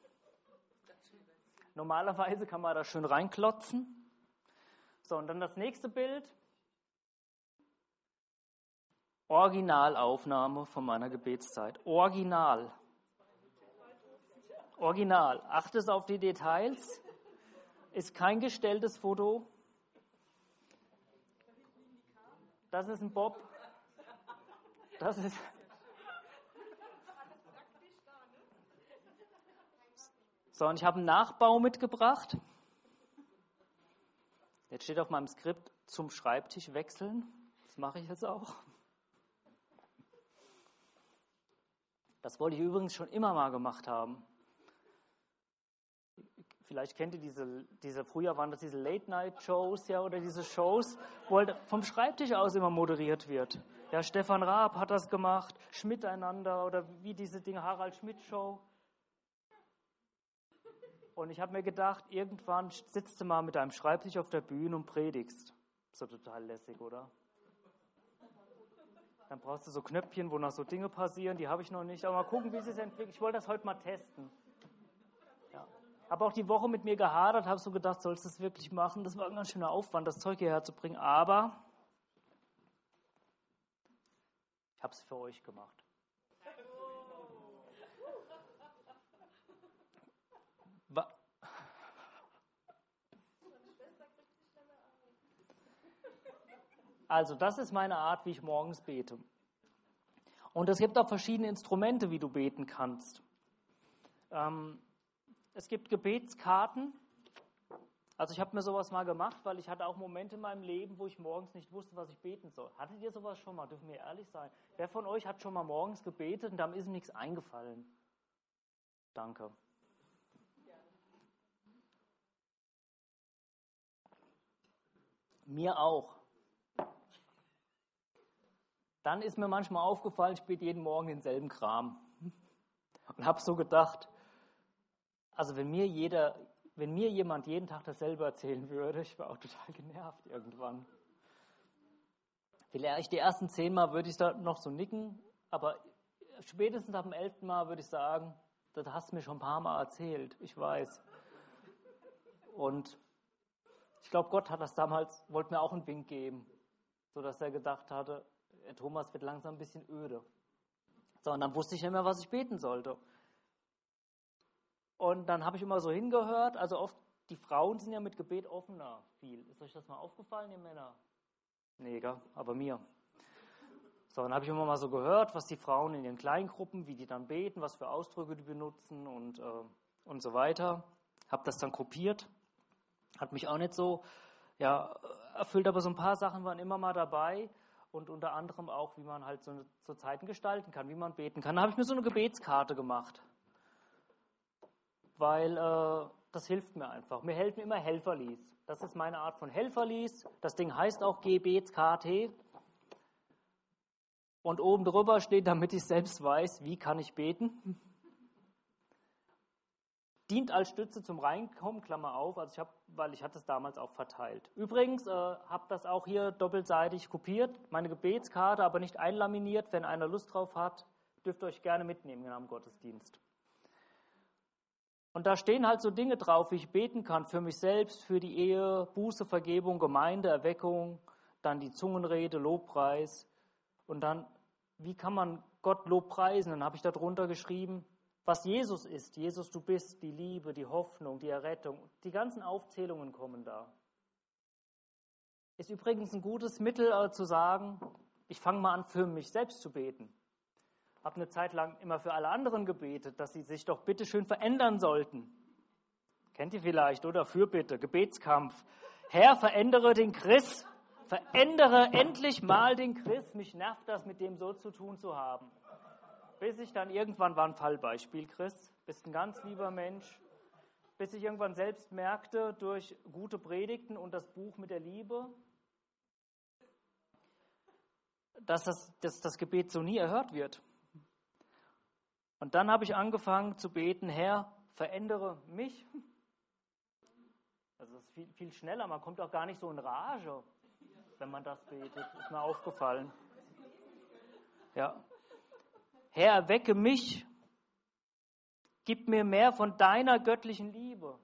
Normalerweise kann man da schön reinklotzen. So, und dann das nächste Bild. Originalaufnahme von meiner Gebetszeit. Original. Achtet auf die Details. Ist kein gestelltes Foto. Das ist ein Bob. Das ist. So, und ich habe einen Nachbau mitgebracht. Jetzt steht auf meinem Skript zum Schreibtisch wechseln. Das mache ich jetzt auch. Das wollte ich übrigens schon immer mal gemacht haben. Vielleicht kennt ihr früher waren das diese Late-Night-Shows, ja, oder diese Shows, wo halt vom Schreibtisch aus immer moderiert wird. Ja, Stefan Raab hat das gemacht, Schmidt einander oder wie diese Dinge, Harald Schmidt-Show. Und ich habe mir gedacht, irgendwann sitzt du mal mit deinem Schreibtisch auf der Bühne und predigst. Ist doch total lässig, oder? Dann brauchst du so Knöpfchen, wo noch so Dinge passieren, die habe ich noch nicht. Aber mal gucken, wie es sich entwickelt. Ich wollte das heute mal testen. Ja. Habe auch die Woche mit mir gehadert, habe so gedacht, sollst du das wirklich machen? Das war ein ganz schöner Aufwand, das Zeug hierher zu bringen. Aber ich habe es für euch gemacht. Also das ist meine Art, wie ich morgens bete. Und es gibt auch verschiedene Instrumente, wie du beten kannst. Es gibt Gebetskarten. Also ich habe mir sowas mal gemacht, weil ich hatte auch Momente in meinem Leben, wo ich morgens nicht wusste, was ich beten soll. Hattet ihr sowas schon mal? Dürfen wir ehrlich sein? Wer von euch hat schon mal morgens gebetet und dann ist ihm nichts eingefallen? Danke. Mir auch. Dann ist mir manchmal aufgefallen, ich bete jeden Morgen denselben Kram. Und habe so gedacht, also wenn mir jemand jeden Tag dasselbe erzählen würde, ich war auch total genervt irgendwann. Vielleicht die ersten 10 Mal würde ich da noch so nicken, aber spätestens ab dem 11. Mal würde ich sagen, das hast du mir schon ein paar Mal erzählt, ich weiß. Und ich glaube, Gott hat das damals, wollte mir auch einen Wink geben, sodass er gedacht hatte, Thomas wird langsam ein bisschen öde. So, und dann wusste ich nicht mehr, was ich beten sollte. Und dann habe ich immer so hingehört, also oft, die Frauen sind ja mit Gebet offener, viel. Ist euch das mal aufgefallen, ihr Männer? Nee, gell? Aber mir. So, dann habe ich immer mal so gehört, was die Frauen in ihren Kleingruppen, wie die dann beten, was für Ausdrücke die benutzen und so weiter. Habe das dann kopiert. Hat mich auch nicht so erfüllt, aber so ein paar Sachen waren immer mal dabei. Und unter anderem auch, wie man halt so Zeiten gestalten kann, wie man beten kann. Da habe ich mir so eine Gebetskarte gemacht, weil das hilft mir einfach. Mir helfen immer Helferlis. Das ist meine Art von Helferlis. Das Ding heißt auch Gebetskarte. Und oben drüber steht, damit ich selbst weiß, wie kann ich beten. Dient als Stütze zum Reinkommen, Klammer auf, also weil ich hatte es damals auch verteilt. Übrigens habe das auch hier doppelseitig kopiert, meine Gebetskarte, aber nicht einlaminiert. Wenn einer Lust drauf hat, dürft ihr euch gerne mitnehmen am Gottesdienst. Und da stehen halt so Dinge drauf, wie ich beten kann für mich selbst, für die Ehe, Buße, Vergebung, Gemeinde, Erweckung, dann die Zungenrede, Lobpreis. Und dann, wie kann man Gott Lob preisen? Dann habe ich da drunter geschrieben, was Jesus ist. Jesus, du bist die Liebe, die Hoffnung, die Errettung. Die ganzen Aufzählungen kommen da. Ist übrigens ein gutes Mittel zu sagen, ich fange mal an, für mich selbst zu beten. Habe eine Zeit lang immer für alle anderen gebetet, dass sie sich doch bitte schön verändern sollten. Kennt ihr vielleicht, oder? Fürbitte, Gebetskampf. Herr, verändere den Chris. Verändere endlich mal den Chris. Mich nervt das, mit dem so zu tun zu haben. Bis ich dann irgendwann, war ein Fallbeispiel, Chris, bist ein ganz lieber Mensch. Bis ich irgendwann selbst merkte, durch gute Predigten und das Buch mit der Liebe, dass das Gebet so nie erhört wird. Und dann habe ich angefangen zu beten, Herr, verändere mich. Also das ist viel, viel schneller, man kommt auch gar nicht so in Rage, wenn man das betet, ist mir aufgefallen. Ja. Herr, erwecke mich, gib mir mehr von deiner göttlichen Liebe.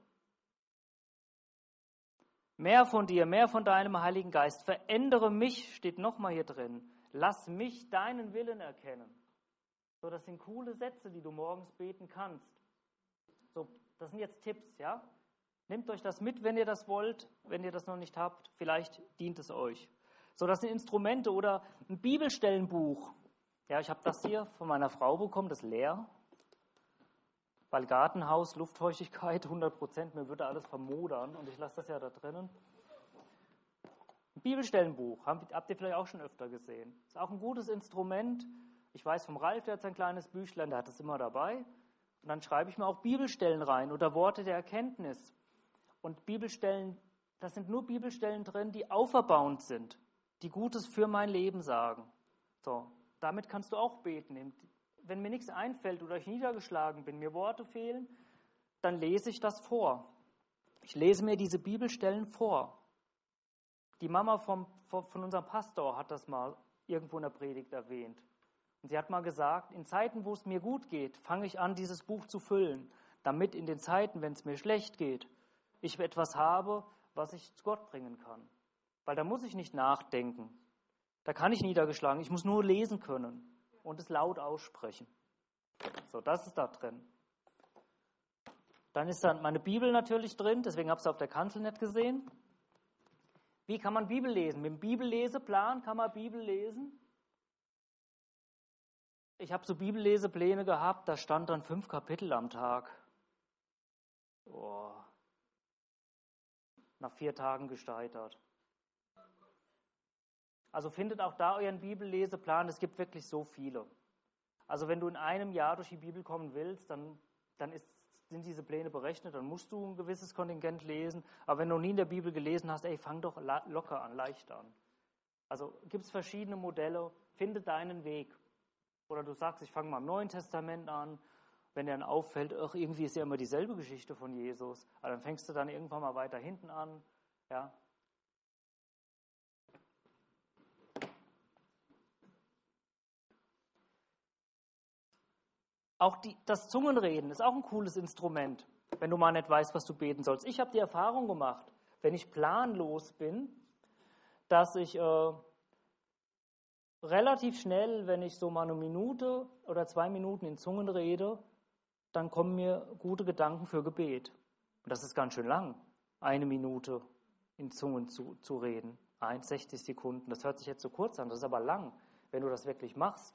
Mehr von dir, mehr von deinem Heiligen Geist. Verändere mich, steht nochmal hier drin. Lass mich deinen Willen erkennen. So, das sind coole Sätze, die du morgens beten kannst. So, das sind jetzt Tipps, ja? Nehmt euch das mit, wenn ihr das wollt, wenn ihr das noch nicht habt. Vielleicht dient es euch. So, das sind Instrumente oder ein Bibelstellenbuch. Ja, ich habe das hier von meiner Frau bekommen, das ist leer. Weil Gartenhaus, Luftfeuchtigkeit, 100%, mir würde alles vermodern und ich lasse das ja da drinnen. Ein Bibelstellenbuch, habt ihr vielleicht auch schon öfter gesehen. Ist auch ein gutes Instrument. Ich weiß vom Ralf, der hat sein kleines Büchlein, der hat es immer dabei. Und dann schreibe ich mir auch Bibelstellen rein oder Worte der Erkenntnis. Und Bibelstellen, das sind nur Bibelstellen drin, die auferbauend sind, die Gutes für mein Leben sagen. So, damit kannst du auch beten. Wenn mir nichts einfällt oder ich niedergeschlagen bin, mir Worte fehlen, dann lese ich das vor. Ich lese mir diese Bibelstellen vor. Die Mama von unserem Pastor hat das mal irgendwo in der Predigt erwähnt. Und sie hat mal gesagt, in Zeiten, wo es mir gut geht, fange ich an, dieses Buch zu füllen, damit in den Zeiten, wenn es mir schlecht geht, ich etwas habe, was ich zu Gott bringen kann. Weil da muss ich nicht nachdenken. Da kann ich niedergeschlagen, ich muss nur lesen können und es laut aussprechen. So, das ist da drin. Dann ist dann meine Bibel natürlich drin, deswegen habe ich es auf der Kanzel nicht gesehen. Wie kann man Bibel lesen? Mit dem Bibelleseplan kann man Bibel lesen. Ich habe so Bibellesepläne gehabt, da stand dann 5 Kapitel am Tag. Oh. Nach 4 Tagen gescheitert. Also findet auch da euren Bibelleseplan, es gibt wirklich so viele. Also wenn du in einem Jahr durch die Bibel kommen willst, dann sind diese Pläne berechnet, dann musst du ein gewisses Kontingent lesen. Aber wenn du nie in der Bibel gelesen hast, fang doch locker an, leicht an. Also gibt es verschiedene Modelle, finde deinen Weg. Oder du sagst, ich fange mal im Neuen Testament an. Wenn dir dann auffällt, irgendwie ist ja immer dieselbe Geschichte von Jesus. Aber dann fängst du dann irgendwann mal weiter hinten an. Ja. Auch das Zungenreden ist auch ein cooles Instrument, wenn du mal nicht weißt, was du beten sollst. Ich habe die Erfahrung gemacht, wenn ich planlos bin, dass ich relativ schnell, wenn ich so mal 1 Minute oder 2 Minuten in Zungen rede, dann kommen mir gute Gedanken für Gebet. Und das ist ganz schön lang, 1 Minute in Zungen zu reden. 60 Sekunden, das hört sich jetzt so kurz an, das ist aber lang, wenn du das wirklich machst.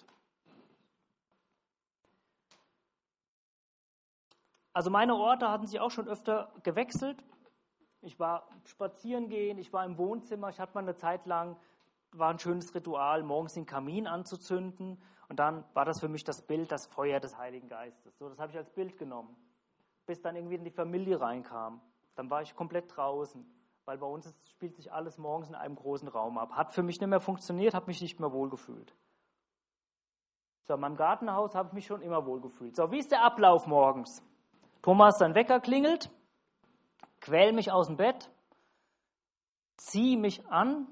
Also meine Orte hatten sich auch schon öfter gewechselt. Ich war spazieren gehen, ich war im Wohnzimmer, ich hatte mal eine Zeit lang, war ein schönes Ritual, morgens den Kamin anzuzünden und dann war das für mich das Bild, das Feuer des Heiligen Geistes. So, das habe ich als Bild genommen, bis dann irgendwie in die Familie reinkam. Dann war ich komplett draußen, weil bei uns spielt sich alles morgens in einem großen Raum ab. Hat für mich nicht mehr funktioniert, habe mich nicht mehr wohlgefühlt. So, in meinem Gartenhaus habe ich mich schon immer wohlgefühlt. So, wie ist der Ablauf morgens? Thomas, sein Wecker klingelt, quäl mich aus dem Bett, zieh mich an.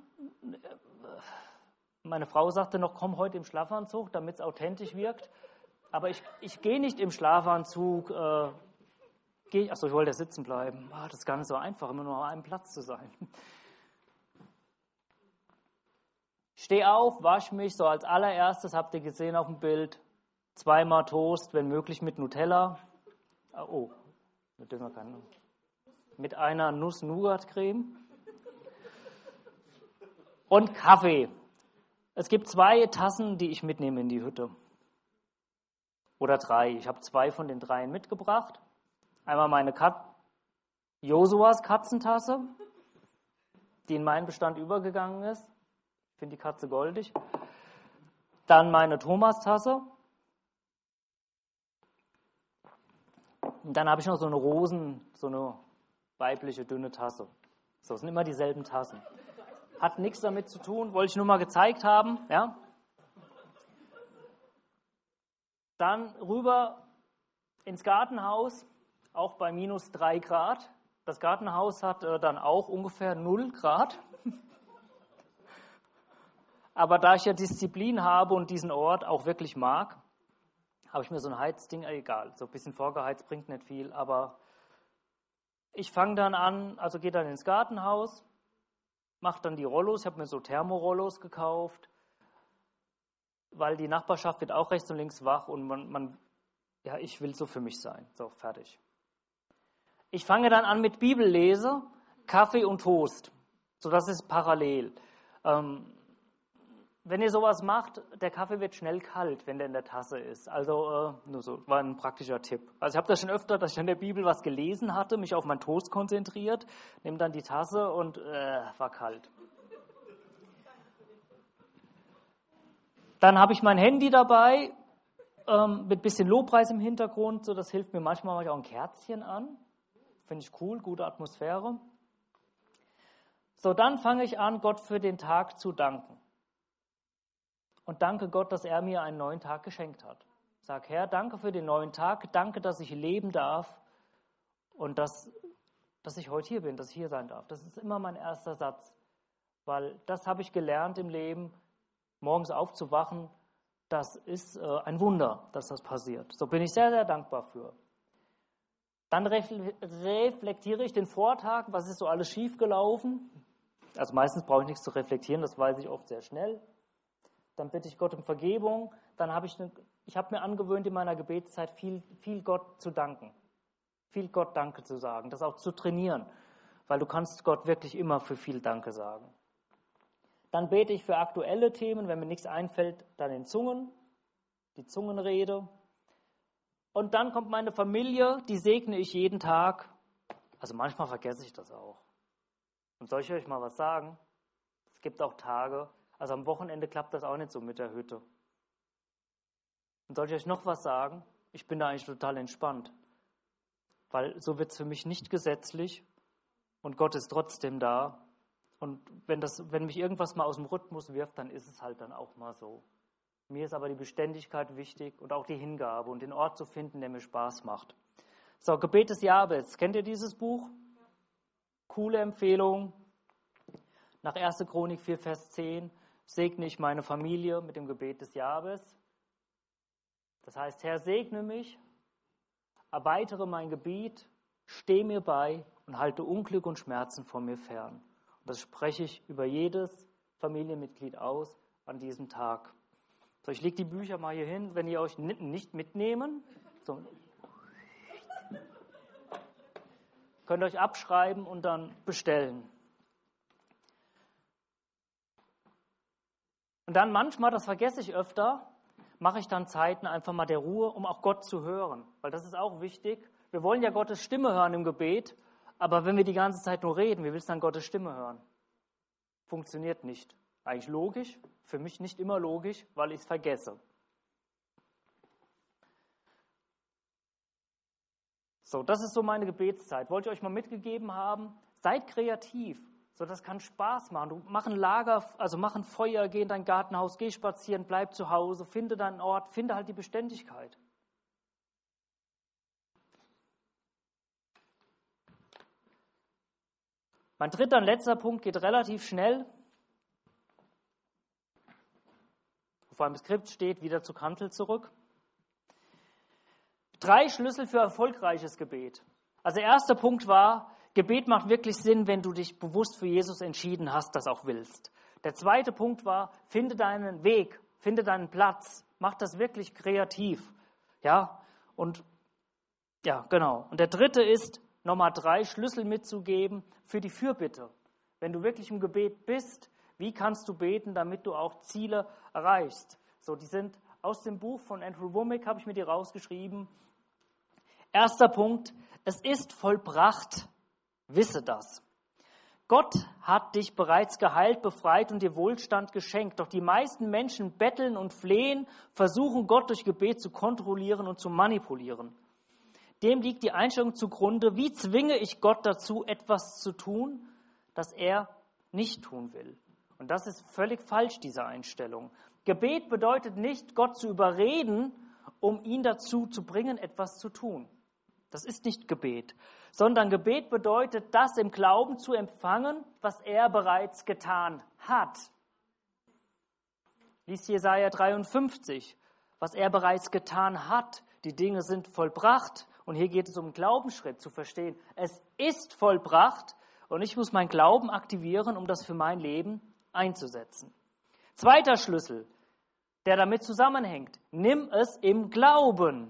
Meine Frau sagte noch, komm heute im Schlafanzug, damit es authentisch wirkt. Aber ich gehe nicht im Schlafanzug. Ich wollte ja sitzen bleiben. Das ist gar nicht so einfach, immer nur an einem Platz zu sein. Ich stehe auf, wasche mich, so als allererstes, habt ihr gesehen auf dem Bild, 2-mal Toast, wenn möglich mit Nutella. Oh, mit einer Nuss-Nougat-Creme. Und Kaffee. Es gibt 2 Tassen, die ich mitnehme in die Hütte. Oder 3. Ich habe 2 von den 3 mitgebracht. Einmal meine Josuas Katzentasse, die in meinen Bestand übergegangen ist. Ich finde die Katze goldig. Dann meine Thomas-Tasse. Und dann habe ich noch so eine weibliche, dünne Tasse. So, es sind immer dieselben Tassen. Hat nichts damit zu tun, wollte ich nur mal gezeigt haben. Ja? Dann rüber ins Gartenhaus, auch bei minus 3 Grad. Das Gartenhaus hat dann auch ungefähr 0 Grad. Aber da ich ja Disziplin habe und diesen Ort auch wirklich mag, habe ich mir so ein Heizding, egal, so ein bisschen vorgeheizt, bringt nicht viel, aber ich fange dann an, also gehe dann ins Gartenhaus, mache dann die Rollos, ich habe mir so Thermorollos gekauft, weil die Nachbarschaft wird auch rechts und links wach und ich will so für mich sein, so, fertig. Ich fange dann an mit Bibellese, Kaffee und Toast, so das ist parallel. Wenn ihr sowas macht, der Kaffee wird schnell kalt, wenn der in der Tasse ist. Also nur so, war ein praktischer Tipp. Also ich habe das schon öfter, dass ich in der Bibel was gelesen hatte, mich auf meinen Toast konzentriert, nehme dann die Tasse und war kalt. Dann habe ich mein Handy dabei, mit ein bisschen Lobpreis im Hintergrund, so das hilft mir manchmal, mache ich auch ein Kerzchen an. Finde ich cool, gute Atmosphäre. So, dann fange ich an, Gott für den Tag zu danken. Und danke Gott, dass er mir einen neuen Tag geschenkt hat. Sag, Herr, danke für den neuen Tag, danke, dass ich leben darf und dass ich heute hier bin, dass ich hier sein darf. Das ist immer mein erster Satz, weil das habe ich gelernt im Leben, morgens aufzuwachen, das ist ein Wunder, dass das passiert. So bin ich sehr, sehr dankbar für. Dann reflektiere ich den Vortag, was ist so alles schiefgelaufen. Also meistens brauche ich nichts zu reflektieren, das weiß ich oft sehr schnell. Dann bitte ich Gott um Vergebung. Dann habe ich mir angewöhnt, in meiner Gebetszeit viel Gott zu danken. Viel Gott Danke zu sagen, das auch zu trainieren, weil du kannst Gott wirklich immer für viel Danke sagen. Dann bete ich für aktuelle Themen, wenn mir nichts einfällt, dann in Zungen, die Zungenrede. Und dann kommt meine Familie, die segne ich jeden Tag. Also manchmal vergesse ich das auch. Und soll ich euch mal was sagen? Es gibt auch Tage, also am Wochenende klappt das auch nicht so mit der Hütte. Und soll ich euch noch was sagen? Ich bin da eigentlich total entspannt. Weil so wird es für mich nicht gesetzlich und Gott ist trotzdem da. Und wenn mich irgendwas mal aus dem Rhythmus wirft, dann ist es halt dann auch mal so. Mir ist aber die Beständigkeit wichtig und auch die Hingabe und den Ort zu finden, der mir Spaß macht. So, Gebet des Jabes. Kennt ihr dieses Buch? Coole Empfehlung. Nach 1. Chronik 4, Vers 10 segne ich meine Familie mit dem Gebet des Jabes. Das heißt, Herr, segne mich, erweitere mein Gebiet, steh mir bei und halte Unglück und Schmerzen von mir fern. Und das spreche ich über jedes Familienmitglied aus an diesem Tag. So, ich lege die Bücher mal hier hin, wenn ihr euch nicht mitnehmen. So. Könnt ihr euch abschreiben und dann bestellen. Und dann manchmal, das vergesse ich öfter, mache ich dann Zeiten einfach mal der Ruhe, um auch Gott zu hören. Weil das ist auch wichtig. Wir wollen ja Gottes Stimme hören im Gebet, aber wenn wir die ganze Zeit nur reden, wie willst du dann Gottes Stimme hören? Funktioniert nicht. Eigentlich logisch, für mich nicht immer logisch, weil ich es vergesse. So, das ist so meine Gebetszeit. Wollte ich euch mal mitgegeben haben, seid kreativ. So, das kann Spaß machen. Du mach ein Lager, also mach ein Feuer, geh in dein Gartenhaus, geh spazieren, bleib zu Hause, finde deinen Ort, finde halt die Beständigkeit. Mein dritter und letzter Punkt geht relativ schnell. Auf einem Skript steht, wieder zu Kantel zurück. 3 Schlüssel für erfolgreiches Gebet. Also der erste Punkt war, Gebet macht wirklich Sinn, wenn du dich bewusst für Jesus entschieden hast, das auch willst. Der zweite Punkt war, finde deinen Weg, finde deinen Platz, mach das wirklich kreativ. Ja, und ja, genau. Und der dritte ist, nochmal 3 Schlüssel mitzugeben für die Fürbitte. Wenn du wirklich im Gebet bist, wie kannst du beten, damit du auch Ziele erreichst? So, die sind aus dem Buch von Andrew Wommack, habe ich mir die rausgeschrieben. Erster Punkt, es ist vollbracht. Wisse das. Gott hat dich bereits geheilt, befreit und dir Wohlstand geschenkt. Doch die meisten Menschen betteln und flehen, versuchen Gott durch Gebet zu kontrollieren und zu manipulieren. Dem liegt die Einstellung zugrunde, wie zwinge ich Gott dazu, etwas zu tun, das er nicht tun will. Und das ist völlig falsch, diese Einstellung. Gebet bedeutet nicht, Gott zu überreden, um ihn dazu zu bringen, etwas zu tun. Das ist nicht Gebet, sondern Gebet bedeutet, das im Glauben zu empfangen, was er bereits getan hat. Lies Jesaja 53, was er bereits getan hat. Die Dinge sind vollbracht. Und hier geht es um einen Glaubensschritt, zu verstehen, es ist vollbracht und ich muss meinen Glauben aktivieren, um das für mein Leben einzusetzen. Zweiter Schlüssel, der damit zusammenhängt, nimm es im Glauben.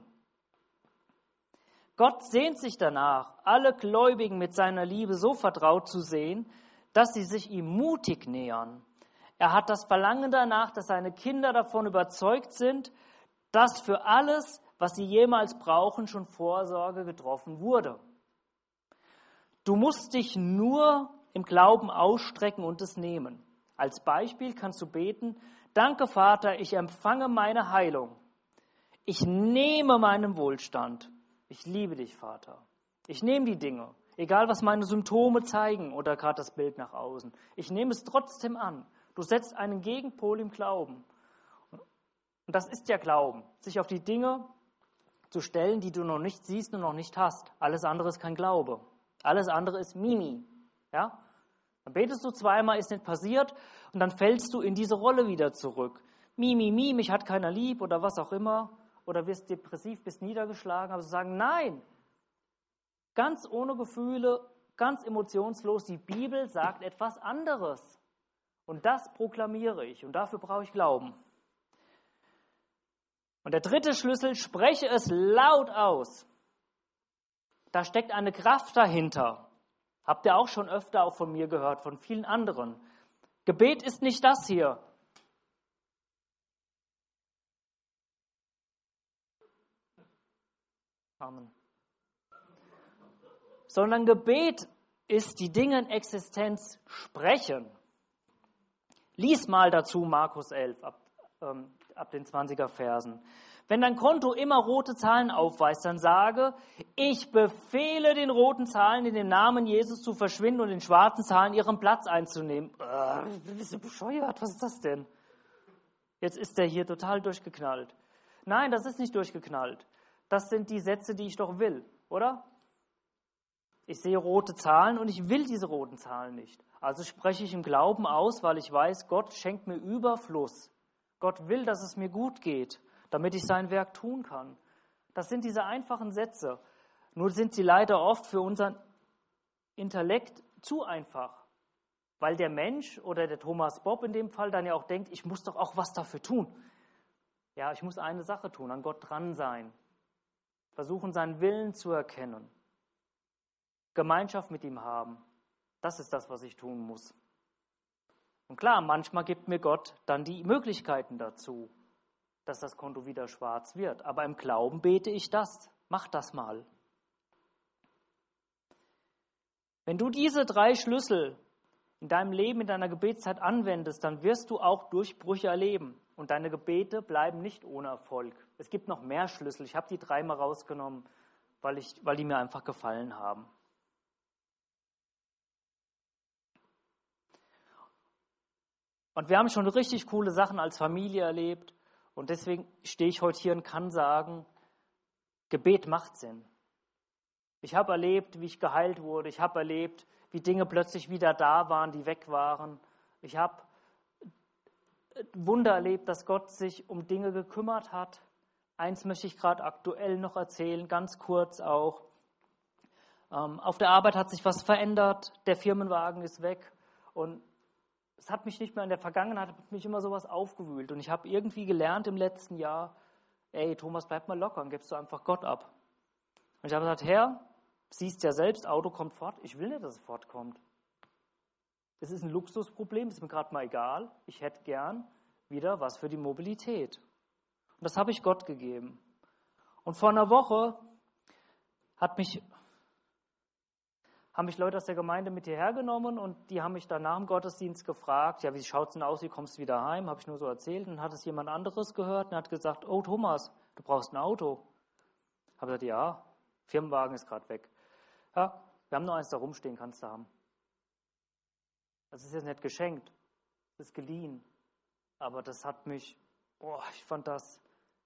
Gott sehnt sich danach, alle Gläubigen mit seiner Liebe so vertraut zu sehen, dass sie sich ihm mutig nähern. Er hat das Verlangen danach, dass seine Kinder davon überzeugt sind, dass für alles, was sie jemals brauchen, schon Vorsorge getroffen wurde. Du musst dich nur im Glauben ausstrecken und es nehmen. Als Beispiel kannst du beten: Danke, Vater, ich empfange meine Heilung. Ich nehme meinen Wohlstand. Ich liebe dich, Vater. Ich nehme die Dinge, egal was meine Symptome zeigen oder gerade das Bild nach außen. Ich nehme es trotzdem an. Du setzt einen Gegenpol im Glauben. Und das ist ja Glauben, sich auf die Dinge zu stellen, die du noch nicht siehst und noch nicht hast. Alles andere ist kein Glaube. Alles andere ist Mimi. Ja? Dann betest du zweimal, ist nicht passiert, und dann fällst du in diese Rolle wieder zurück. Mimi, mich hat keiner lieb oder was auch immer. Oder wirst depressiv, bist niedergeschlagen. Aber zu sagen, nein, ganz ohne Gefühle, ganz emotionslos, die Bibel sagt etwas anderes. Und das proklamiere ich. Und dafür brauche ich Glauben. Und der dritte Schlüssel, spreche es laut aus. Da steckt eine Kraft dahinter. Habt ihr auch schon öfter auch von mir gehört, von vielen anderen. Gebet ist nicht das hier. Amen. Sondern Gebet ist die Dinge in Existenz sprechen. Lies mal dazu Markus 11 ab den 20er Versen. Wenn dein Konto immer rote Zahlen aufweist, dann sage, ich befehle den roten Zahlen in dem Namen Jesus zu verschwinden und den schwarzen Zahlen ihren Platz einzunehmen. Bist du bescheuert? Was ist das denn? Jetzt ist der hier total durchgeknallt. Nein, das ist nicht durchgeknallt. Das sind die Sätze, die ich doch will, oder? Ich sehe rote Zahlen und ich will diese roten Zahlen nicht. Also spreche ich im Glauben aus, weil ich weiß, Gott schenkt mir Überfluss. Gott will, dass es mir gut geht, damit ich sein Werk tun kann. Das sind diese einfachen Sätze. Nur sind sie leider oft für unseren Intellekt zu einfach. Weil der Mensch oder der Thomas Bob in dem Fall dann ja auch denkt, ich muss doch auch was dafür tun. Ja, ich muss eine Sache tun, an Gott dran sein. Versuchen, seinen Willen zu erkennen. Gemeinschaft mit ihm haben. Das ist das, was ich tun muss. Und klar, manchmal gibt mir Gott dann die Möglichkeiten dazu, dass das Konto wieder schwarz wird. Aber im Glauben bete ich das. Mach das mal. Wenn du diese 3 Schlüssel in deinem Leben, in deiner Gebetszeit anwendest, dann wirst du auch Durchbrüche erleben. Und deine Gebete bleiben nicht ohne Erfolg. Es gibt noch mehr Schlüssel. Ich habe die 3 mal rausgenommen, weil die mir einfach gefallen haben. Und wir haben schon richtig coole Sachen als Familie erlebt. Und deswegen stehe ich heute hier und kann sagen, Gebet macht Sinn. Ich habe erlebt, wie ich geheilt wurde. Ich habe erlebt, wie Dinge plötzlich wieder da waren, die weg waren. Ich habe Wunder erlebt, dass Gott sich um Dinge gekümmert hat. Eins möchte ich gerade aktuell noch erzählen, ganz kurz auch. Auf der Arbeit hat sich was verändert, der Firmenwagen ist weg und es hat mich nicht mehr in der Vergangenheit, hat mich immer sowas aufgewühlt. Und ich habe irgendwie gelernt im letzten Jahr, ey Thomas, bleib mal locker und gibst du einfach Gott ab. Und ich habe gesagt, Herr, siehst ja selbst, Auto kommt fort, ich will nicht, dass es fortkommt. Es ist ein Luxusproblem, ist mir gerade mal egal. Ich hätte gern wieder was für die Mobilität. Und das habe ich Gott gegeben. Und vor einer Woche hat mich haben mich Leute aus der Gemeinde mit hierher genommen und die haben mich dann nach dem Gottesdienst gefragt, ja, wie schaut es denn aus, wie kommst du wieder heim? Habe ich nur so erzählt und dann hat es jemand anderes gehört und hat gesagt, oh Thomas, du brauchst ein Auto. Habe gesagt, ja, Firmenwagen ist gerade weg. Ja, wir haben noch eins da rumstehen, kannst du haben. Das ist jetzt nicht geschenkt, das ist geliehen. Aber das hat mich, ich fand das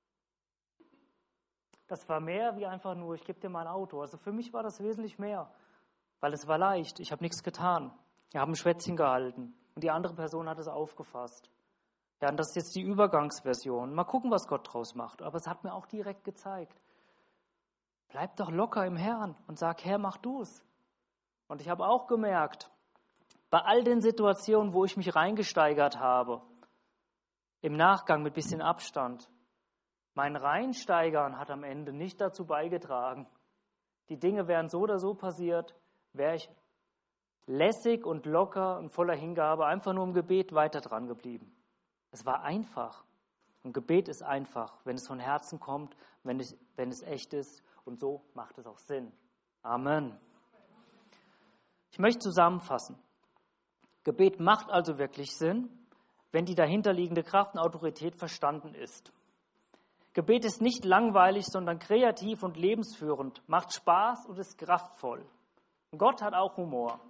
war mehr wie einfach nur, ich gebe dir mal ein Auto. Also für mich war das wesentlich mehr, weil es war leicht, ich habe nichts getan. Wir haben ein Schwätzchen gehalten und die andere Person hat es aufgefasst. Ja, und das ist jetzt die Übergangsversion. Mal gucken, was Gott draus macht. Aber es hat mir auch direkt gezeigt, bleib doch locker im Herrn und sag, Herr, mach du's. Und ich habe auch gemerkt, bei all den Situationen, wo ich mich reingesteigert habe, im Nachgang mit bisschen Abstand, mein Reinsteigern hat am Ende nicht dazu beigetragen. Die Dinge wären so oder so passiert, wäre ich lässig und locker und voller Hingabe einfach nur im Gebet weiter dran geblieben. Es war einfach. Und Gebet ist einfach, wenn es von Herzen kommt, wenn es echt ist. Und so macht es auch Sinn. Amen. Ich möchte zusammenfassen. Gebet macht also wirklich Sinn, wenn die dahinterliegende Kraft und Autorität verstanden ist. Gebet ist nicht langweilig, sondern kreativ und lebensführend, macht Spaß und ist kraftvoll. Und Gott hat auch Humor.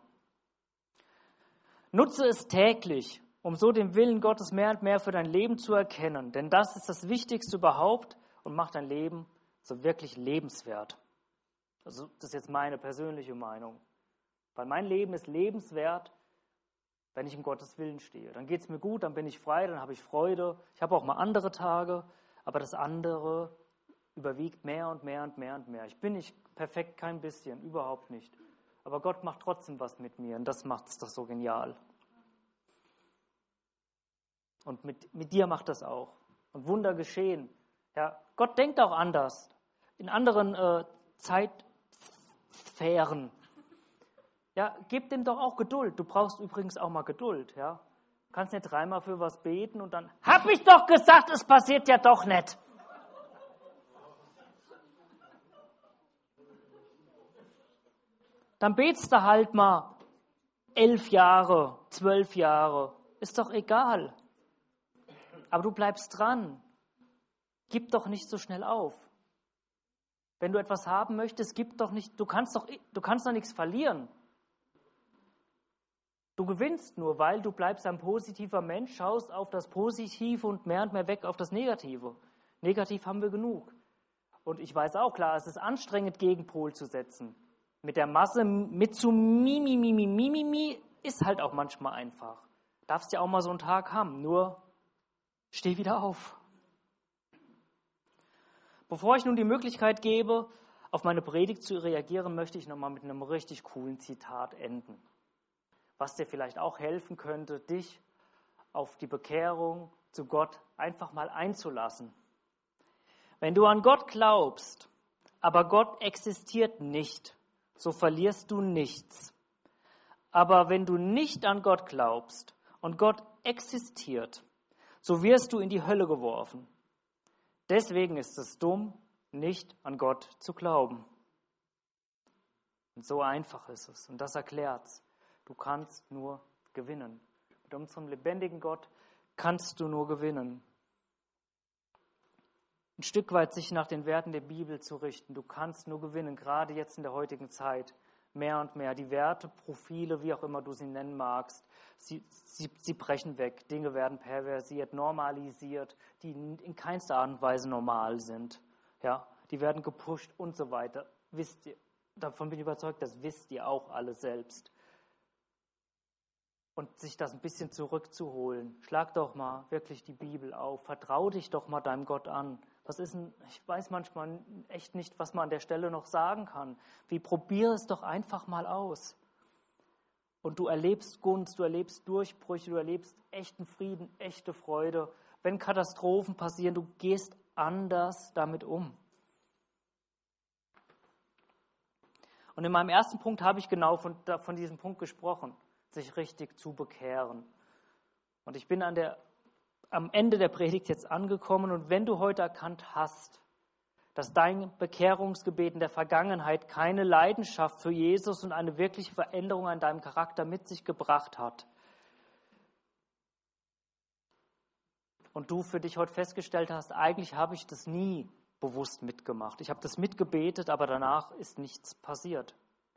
Nutze es täglich, um so den Willen Gottes mehr und mehr für dein Leben zu erkennen, denn das ist das Wichtigste überhaupt und macht dein Leben so wirklich lebenswert. Also das ist jetzt meine persönliche Meinung. Weil mein Leben ist lebenswert, wenn ich im Gottes Willen stehe. Dann geht es mir gut, dann bin ich frei, dann habe ich Freude. Ich habe auch mal andere Tage, aber das andere überwiegt mehr und mehr und mehr und mehr. Ich bin nicht perfekt, kein bisschen, überhaupt nicht. Aber Gott macht trotzdem was mit mir und das macht es doch so genial. Und mit dir macht das auch. Und Wunder geschehen. Ja, Gott denkt auch anders. In anderen Zeitsphären. Ja, gib dem doch auch Geduld. Du brauchst übrigens auch mal Geduld. Ja? Du kannst nicht dreimal für was beten und dann, hab ich doch gesagt, es passiert ja doch nicht. Dann betest du halt mal 11 Jahre, 12 Jahre. Ist doch egal. Aber du bleibst dran. Gib doch nicht so schnell auf. Wenn du etwas haben möchtest, gib doch nicht, du kannst doch nichts verlieren. Du gewinnst nur, weil du bleibst ein positiver Mensch, schaust auf das Positive und mehr weg auf das Negative. Negativ haben wir genug. Und ich weiß auch, klar, es ist anstrengend, Gegenpol zu setzen. Mit der Masse mit zu mi, ist halt auch manchmal einfach. Darfst ja auch mal so einen Tag haben, nur steh wieder auf. Bevor ich nun die Möglichkeit gebe, auf meine Predigt zu reagieren, möchte ich nochmal mit einem richtig coolen Zitat enden. Was dir vielleicht auch helfen könnte, dich auf die Bekehrung zu Gott einfach mal einzulassen. Wenn du an Gott glaubst, aber Gott existiert nicht, so verlierst du nichts. Aber wenn du nicht an Gott glaubst und Gott existiert, so wirst du in die Hölle geworfen. Deswegen ist es dumm, nicht an Gott zu glauben. Und so einfach ist es. Und das erklärt's. Du kannst nur gewinnen. Mit unserem lebendigen Gott kannst du nur gewinnen. Ein Stück weit sich nach den Werten der Bibel zu richten. Du kannst nur gewinnen, gerade jetzt in der heutigen Zeit. Mehr und mehr. Die Werte, Profile, wie auch immer du sie nennen magst, sie brechen weg. Dinge werden perversiert, normalisiert, die in keinster Art und Weise normal sind. Ja, die werden gepusht und so weiter. Wisst ihr, davon bin ich überzeugt, das wisst ihr auch alle selbst. Und sich das ein bisschen zurückzuholen. Schlag doch mal wirklich die Bibel auf. Vertrau dich doch mal deinem Gott an. Ich weiß manchmal echt nicht, was man an der Stelle noch sagen kann. Probiere es doch einfach mal aus. Und du erlebst Gunst, du erlebst Durchbrüche, du erlebst echten Frieden, echte Freude. Wenn Katastrophen passieren, du gehst anders damit um. Und in meinem ersten Punkt habe ich genau von diesem Punkt gesprochen. Sich richtig zu bekehren. Und ich bin am Ende der Predigt jetzt angekommen und wenn du heute erkannt hast, dass dein Bekehrungsgebet in der Vergangenheit keine Leidenschaft für Jesus und eine wirkliche Veränderung an deinem Charakter mit sich gebracht hat. Und du für dich heute festgestellt hast, eigentlich habe ich das nie bewusst mitgemacht. Ich habe das mitgebetet, aber danach ist nichts passiert.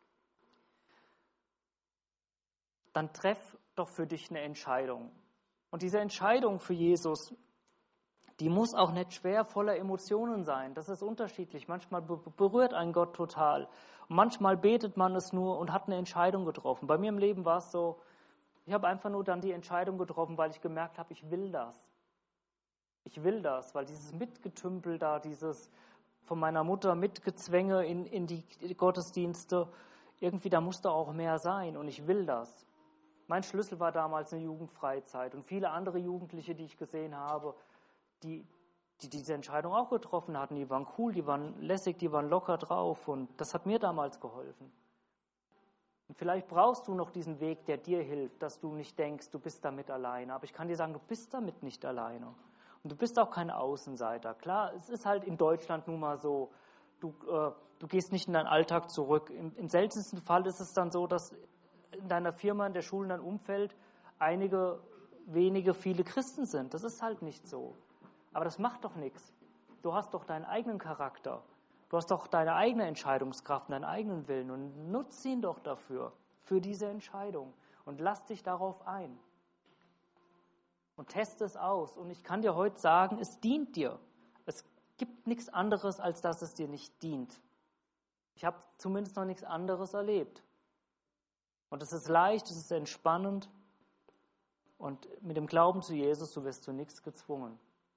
Dann treff doch für dich eine Entscheidung. Und diese Entscheidung für Jesus, die muss auch nicht schwer voller Emotionen sein. Das ist unterschiedlich. Manchmal berührt einen Gott total. Und manchmal betet man es nur und hat eine Entscheidung getroffen. Bei mir im Leben war es so, ich habe einfach nur dann die Entscheidung getroffen, weil ich gemerkt habe, ich will das. Ich will das, weil dieses Mitgetümpel da, dieses von meiner Mutter Mitgezwänge in die Gottesdienste, irgendwie da musste auch mehr sein und ich will das. Mein Schlüssel war damals eine Jugendfreizeit und viele andere Jugendliche, die ich gesehen habe, die diese Entscheidung auch getroffen hatten, die waren cool, die waren lässig, die waren locker drauf und das hat mir damals geholfen. Und vielleicht brauchst du noch diesen Weg, der dir hilft, dass du nicht denkst, du bist damit alleine. Aber ich kann dir sagen, du bist damit nicht alleine. Und du bist auch kein Außenseiter. Klar, es ist halt in Deutschland nun mal so, du gehst nicht in deinen Alltag zurück. Im seltensten Fall ist es dann so, dass in deiner Firma, in der Schule, in deinem Umfeld einige wenige, viele Christen sind. Das ist halt nicht so. Aber das macht doch nichts. Du hast doch deinen eigenen Charakter. Du hast doch deine eigene Entscheidungskraft, deinen eigenen Willen und nutz ihn doch dafür, für diese Entscheidung und lass dich darauf ein. Und teste es aus. Und ich kann dir heute sagen, es dient dir. Es gibt nichts anderes, als dass es dir nicht dient. Ich habe zumindest noch nichts anderes erlebt. Und es ist leicht, es ist entspannend. Und mit dem Glauben zu Jesus, du wirst zu nichts gezwungen.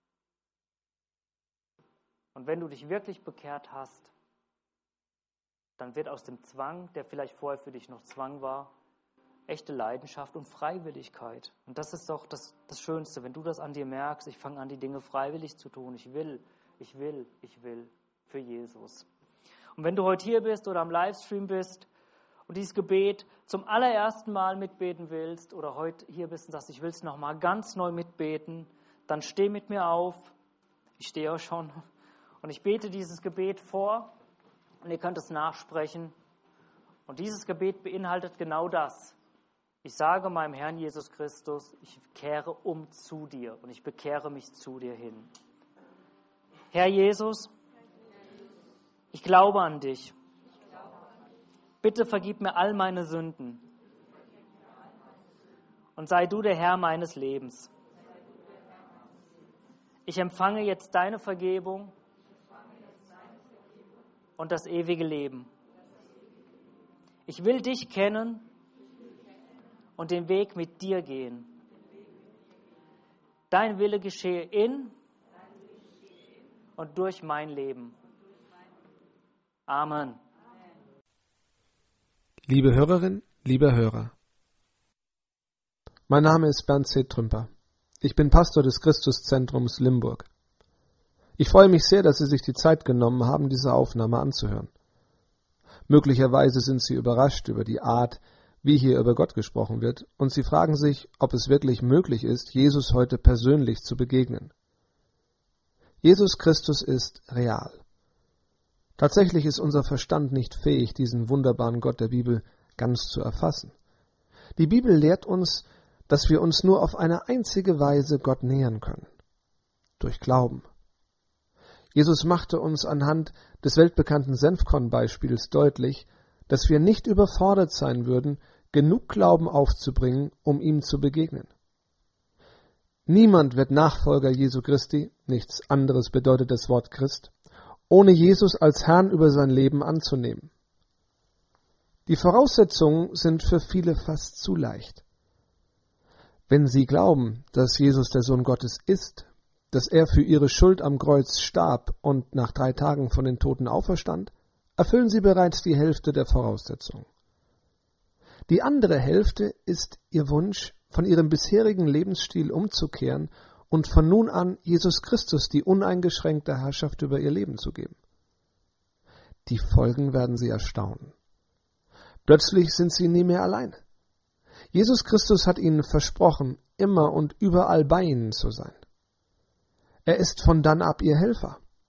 Und wenn du dich wirklich bekehrt hast, dann wird aus dem Zwang, der vielleicht vorher für dich noch Zwang war, echte Leidenschaft und Freiwilligkeit. Und das ist doch das Schönste, wenn du das an dir merkst, ich fange an, die Dinge freiwillig zu tun. Ich will für Jesus. Und wenn du heute hier bist oder am Livestream bist und dieses Gebet zum allerersten Mal mitbeten willst oder heute hier bist und sagst, ich will es nochmal ganz neu mitbeten, dann steh mit mir auf. Ich stehe auch schon. Und ich bete dieses Gebet vor und ihr könnt es nachsprechen. Und dieses Gebet beinhaltet genau das. Ich sage meinem Herrn Jesus Christus, ich kehre um zu dir und ich bekehre mich zu dir hin. Herr Jesus, ich glaube an dich. Bitte vergib mir all meine Sünden und sei du der Herr meines Lebens. Ich empfange jetzt deine Vergebung und das ewige Leben. Ich will dich kennen und den Weg mit dir gehen. Dein Wille geschehe in und durch mein Leben. Amen. Liebe Hörerin, lieber Hörer, mein Name ist Bernd C. Trümper. Ich bin Pastor des Christuszentrums Limburg. Ich freue mich sehr, dass Sie sich die Zeit genommen haben, diese Aufnahme anzuhören. Möglicherweise sind Sie überrascht über die Art, wie hier über Gott gesprochen wird, und Sie fragen sich, ob es wirklich möglich ist, Jesus heute persönlich zu begegnen. Jesus Christus ist real. Tatsächlich ist unser Verstand nicht fähig, diesen wunderbaren Gott der Bibel ganz zu erfassen. Die Bibel lehrt uns, dass wir uns nur auf eine einzige Weise Gott nähern können: durch Glauben. Jesus machte uns anhand des weltbekannten Senfkorn-Beispiels deutlich, dass wir nicht überfordert sein würden, genug Glauben aufzubringen, um ihm zu begegnen. Niemand wird Nachfolger Jesu Christi, nichts anderes bedeutet das Wort Christ, ohne Jesus als Herrn über sein Leben anzunehmen. Die Voraussetzungen sind für viele fast zu leicht. Wenn sie glauben, dass Jesus der Sohn Gottes ist, dass er für ihre Schuld am Kreuz starb und nach 3 Tagen von den Toten auferstand, erfüllen sie bereits die Hälfte der Voraussetzungen. Die andere Hälfte ist ihr Wunsch, von ihrem bisherigen Lebensstil umzukehren und von nun an Jesus Christus die uneingeschränkte Herrschaft über ihr Leben zu geben. Die Folgen werden sie erstaunen. Plötzlich sind sie nie mehr allein. Jesus Christus hat ihnen versprochen, immer und überall bei ihnen zu sein. Er ist von dann ab ihr Helfer.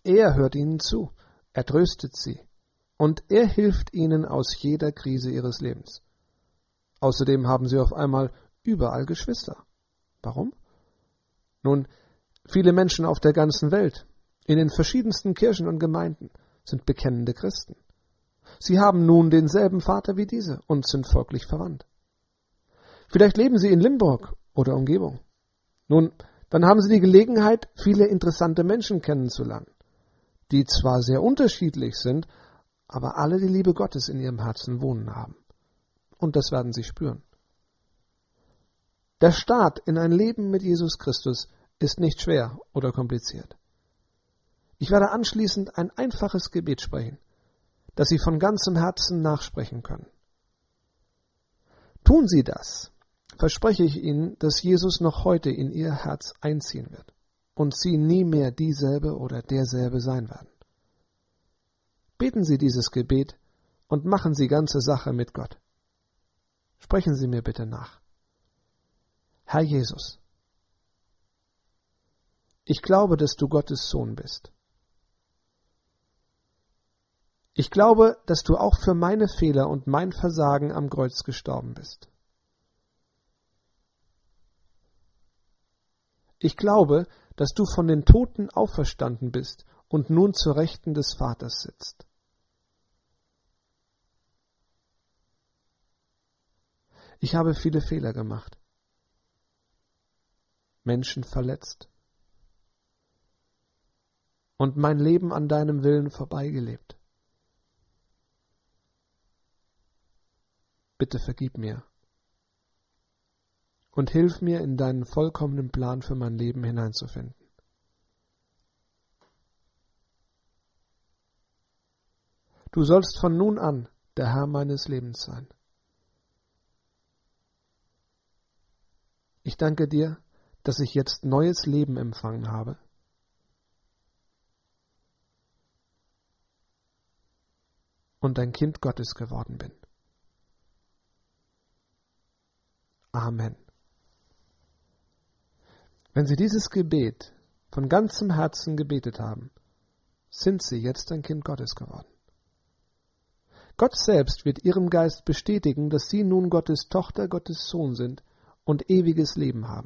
Er hört ihnen zu, er tröstet sie und er hilft ihnen aus jeder Krise ihres Lebens. Außerdem haben sie auf einmal überall Geschwister. Warum? Nun, viele Menschen auf der ganzen Welt, in den verschiedensten Kirchen und Gemeinden, sind bekennende Christen. Sie haben nun denselben Vater wie diese und sind folglich verwandt. Vielleicht leben sie in Limburg oder Umgebung. Nun, dann haben sie die Gelegenheit, viele interessante Menschen kennenzulernen, die zwar sehr unterschiedlich sind, aber alle die Liebe Gottes in ihrem Herzen wohnen haben. Und das werden sie spüren. Der Start in ein Leben mit Jesus Christus ist nicht schwer oder kompliziert. Ich werde anschließend ein einfaches Gebet sprechen, das Sie von ganzem Herzen nachsprechen können. Tun Sie das, verspreche ich Ihnen, dass Jesus noch heute in Ihr Herz einziehen wird und Sie nie mehr dieselbe oder derselbe sein werden. Beten Sie dieses Gebet und machen Sie ganze Sache mit Gott. Sprechen Sie mir bitte nach. Herr Jesus, ich glaube, dass du Gottes Sohn bist. Ich glaube, dass du auch für meine Fehler und mein Versagen am Kreuz gestorben bist. Ich glaube, dass du von den Toten auferstanden bist und nun zur Rechten des Vaters sitzt. Ich habe viele Fehler gemacht, Menschen verletzt und mein Leben an deinem Willen vorbeigelebt. Bitte vergib mir und hilf mir, in deinen vollkommenen Plan für mein Leben hineinzufinden. Du sollst von nun an der Herr meines Lebens sein. Ich danke dir, dass ich jetzt neues Leben empfangen habe. Und ein Kind Gottes geworden bin. Amen. Wenn Sie dieses Gebet von ganzem Herzen gebetet haben, sind Sie jetzt ein Kind Gottes geworden. Gott selbst wird Ihrem Geist bestätigen, dass Sie nun Gottes Tochter, Gottes Sohn sind und ewiges Leben haben.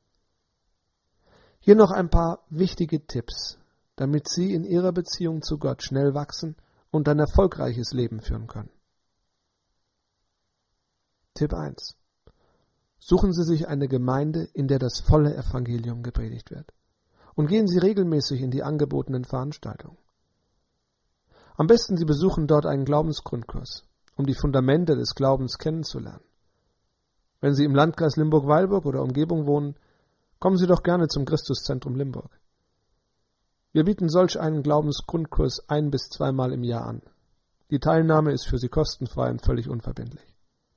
Hier noch ein paar wichtige Tipps, damit Sie in Ihrer Beziehung zu Gott schnell wachsen und ein erfolgreiches Leben führen können. Tipp 1. Suchen Sie sich eine Gemeinde, in der das volle Evangelium gepredigt wird. Und gehen Sie regelmäßig in die angebotenen Veranstaltungen. Am besten Sie besuchen dort einen Glaubensgrundkurs, um die Fundamente des Glaubens kennenzulernen. Wenn Sie im Landkreis Limburg-Weilburg oder Umgebung wohnen, kommen Sie doch gerne zum Christuszentrum Limburg. Wir bieten solch einen Glaubensgrundkurs 1- bis 2-mal im Jahr an. Die Teilnahme ist für Sie kostenfrei und völlig unverbindlich.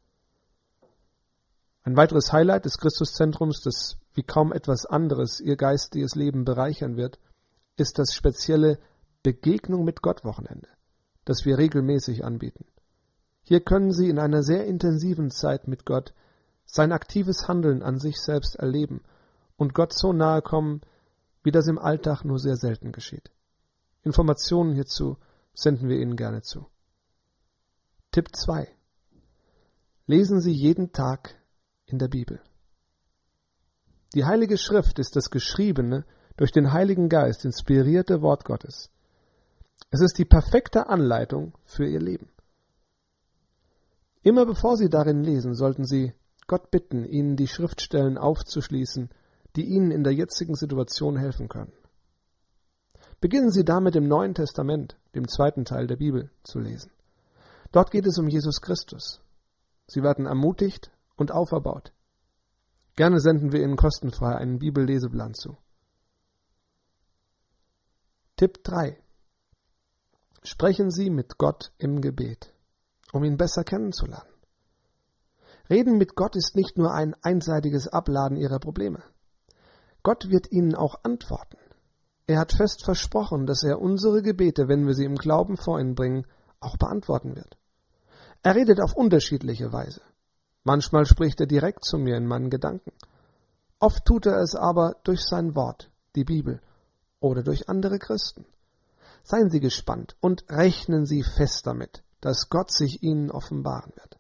Ein weiteres Highlight des Christuszentrums, das wie kaum etwas anderes Ihr geistiges Leben bereichern wird, ist das spezielle Begegnung mit Gott-Wochenende, das wir regelmäßig anbieten. Hier können Sie in einer sehr intensiven Zeit mit Gott sein aktives Handeln an sich selbst erleben und Gott so nahe kommen, wie das im Alltag nur sehr selten geschieht. Informationen hierzu senden wir Ihnen gerne zu. Tipp 2. Lesen Sie jeden Tag in der Bibel. Die Heilige Schrift ist das geschriebene, durch den Heiligen Geist inspirierte Wort Gottes. Es ist die perfekte Anleitung für Ihr Leben. Immer bevor Sie darin lesen, sollten Sie Gott bitten, Ihnen die Schriftstellen aufzuschließen, die Ihnen in der jetzigen Situation helfen können. Beginnen Sie damit im Neuen Testament, dem 2. Teil der Bibel, zu lesen. Dort geht es um Jesus Christus. Sie werden ermutigt und auferbaut. Gerne senden wir Ihnen kostenfrei einen Bibelleseplan zu. Tipp 3. Sprechen Sie mit Gott im Gebet, um ihn besser kennenzulernen. Reden mit Gott ist nicht nur ein einseitiges Abladen Ihrer Probleme. Gott wird Ihnen auch antworten. Er hat fest versprochen, dass er unsere Gebete, wenn wir sie im Glauben vor ihn bringen, auch beantworten wird. Er redet auf unterschiedliche Weise. Manchmal spricht er direkt zu mir in meinen Gedanken. Oft tut er es aber durch sein Wort, die Bibel, oder durch andere Christen. Seien Sie gespannt und rechnen Sie fest damit, dass Gott sich Ihnen offenbaren wird.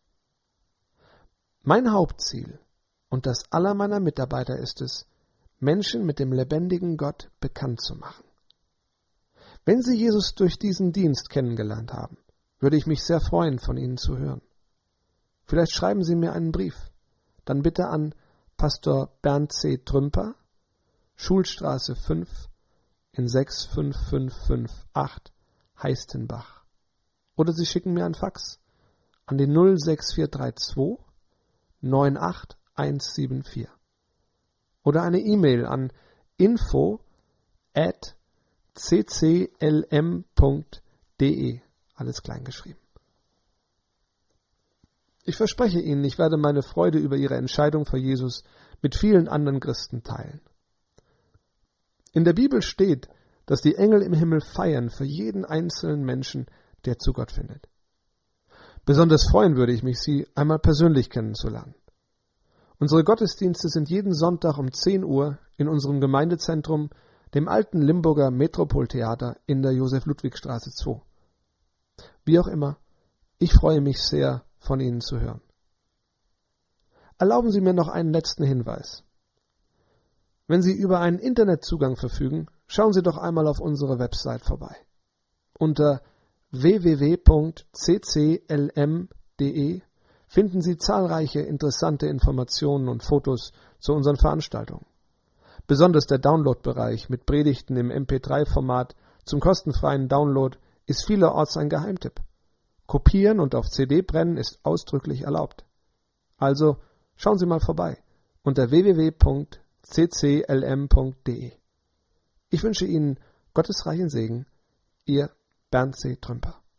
Mein Hauptziel und das aller meiner Mitarbeiter ist es, Menschen mit dem lebendigen Gott bekannt zu machen. Wenn Sie Jesus durch diesen Dienst kennengelernt haben, würde ich mich sehr freuen, von Ihnen zu hören. Vielleicht schreiben Sie mir einen Brief, dann bitte an Pastor Bernd C. Trümper, Schulstraße 5 in 65558 Heistenbach. Oder Sie schicken mir ein Fax an die 06432 98174. Oder eine E-Mail an info@cclm.de, alles klein geschrieben. Ich verspreche Ihnen, ich werde meine Freude über Ihre Entscheidung für Jesus mit vielen anderen Christen teilen. In der Bibel steht, dass die Engel im Himmel feiern für jeden einzelnen Menschen, der zu Gott findet. Besonders freuen würde ich mich, Sie einmal persönlich kennenzulernen. Unsere Gottesdienste sind jeden Sonntag um 10 Uhr in unserem Gemeindezentrum, dem alten Limburger Metropoltheater in der Josef-Ludwig-Straße 2. Wie auch immer, ich freue mich sehr, von Ihnen zu hören. Erlauben Sie mir noch einen letzten Hinweis. Wenn Sie über einen Internetzugang verfügen, schauen Sie doch einmal auf unsere Website vorbei. Unter www.cclm.de finden Sie zahlreiche interessante Informationen und Fotos zu unseren Veranstaltungen. Besonders der Download-Bereich mit Predigten im MP3-Format zum kostenfreien Download ist vielerorts ein Geheimtipp. Kopieren und auf CD brennen ist ausdrücklich erlaubt. Also schauen Sie mal vorbei unter www.cclm.de. Ich wünsche Ihnen Gottes reichen Segen, Ihr Bernd C. Trümper.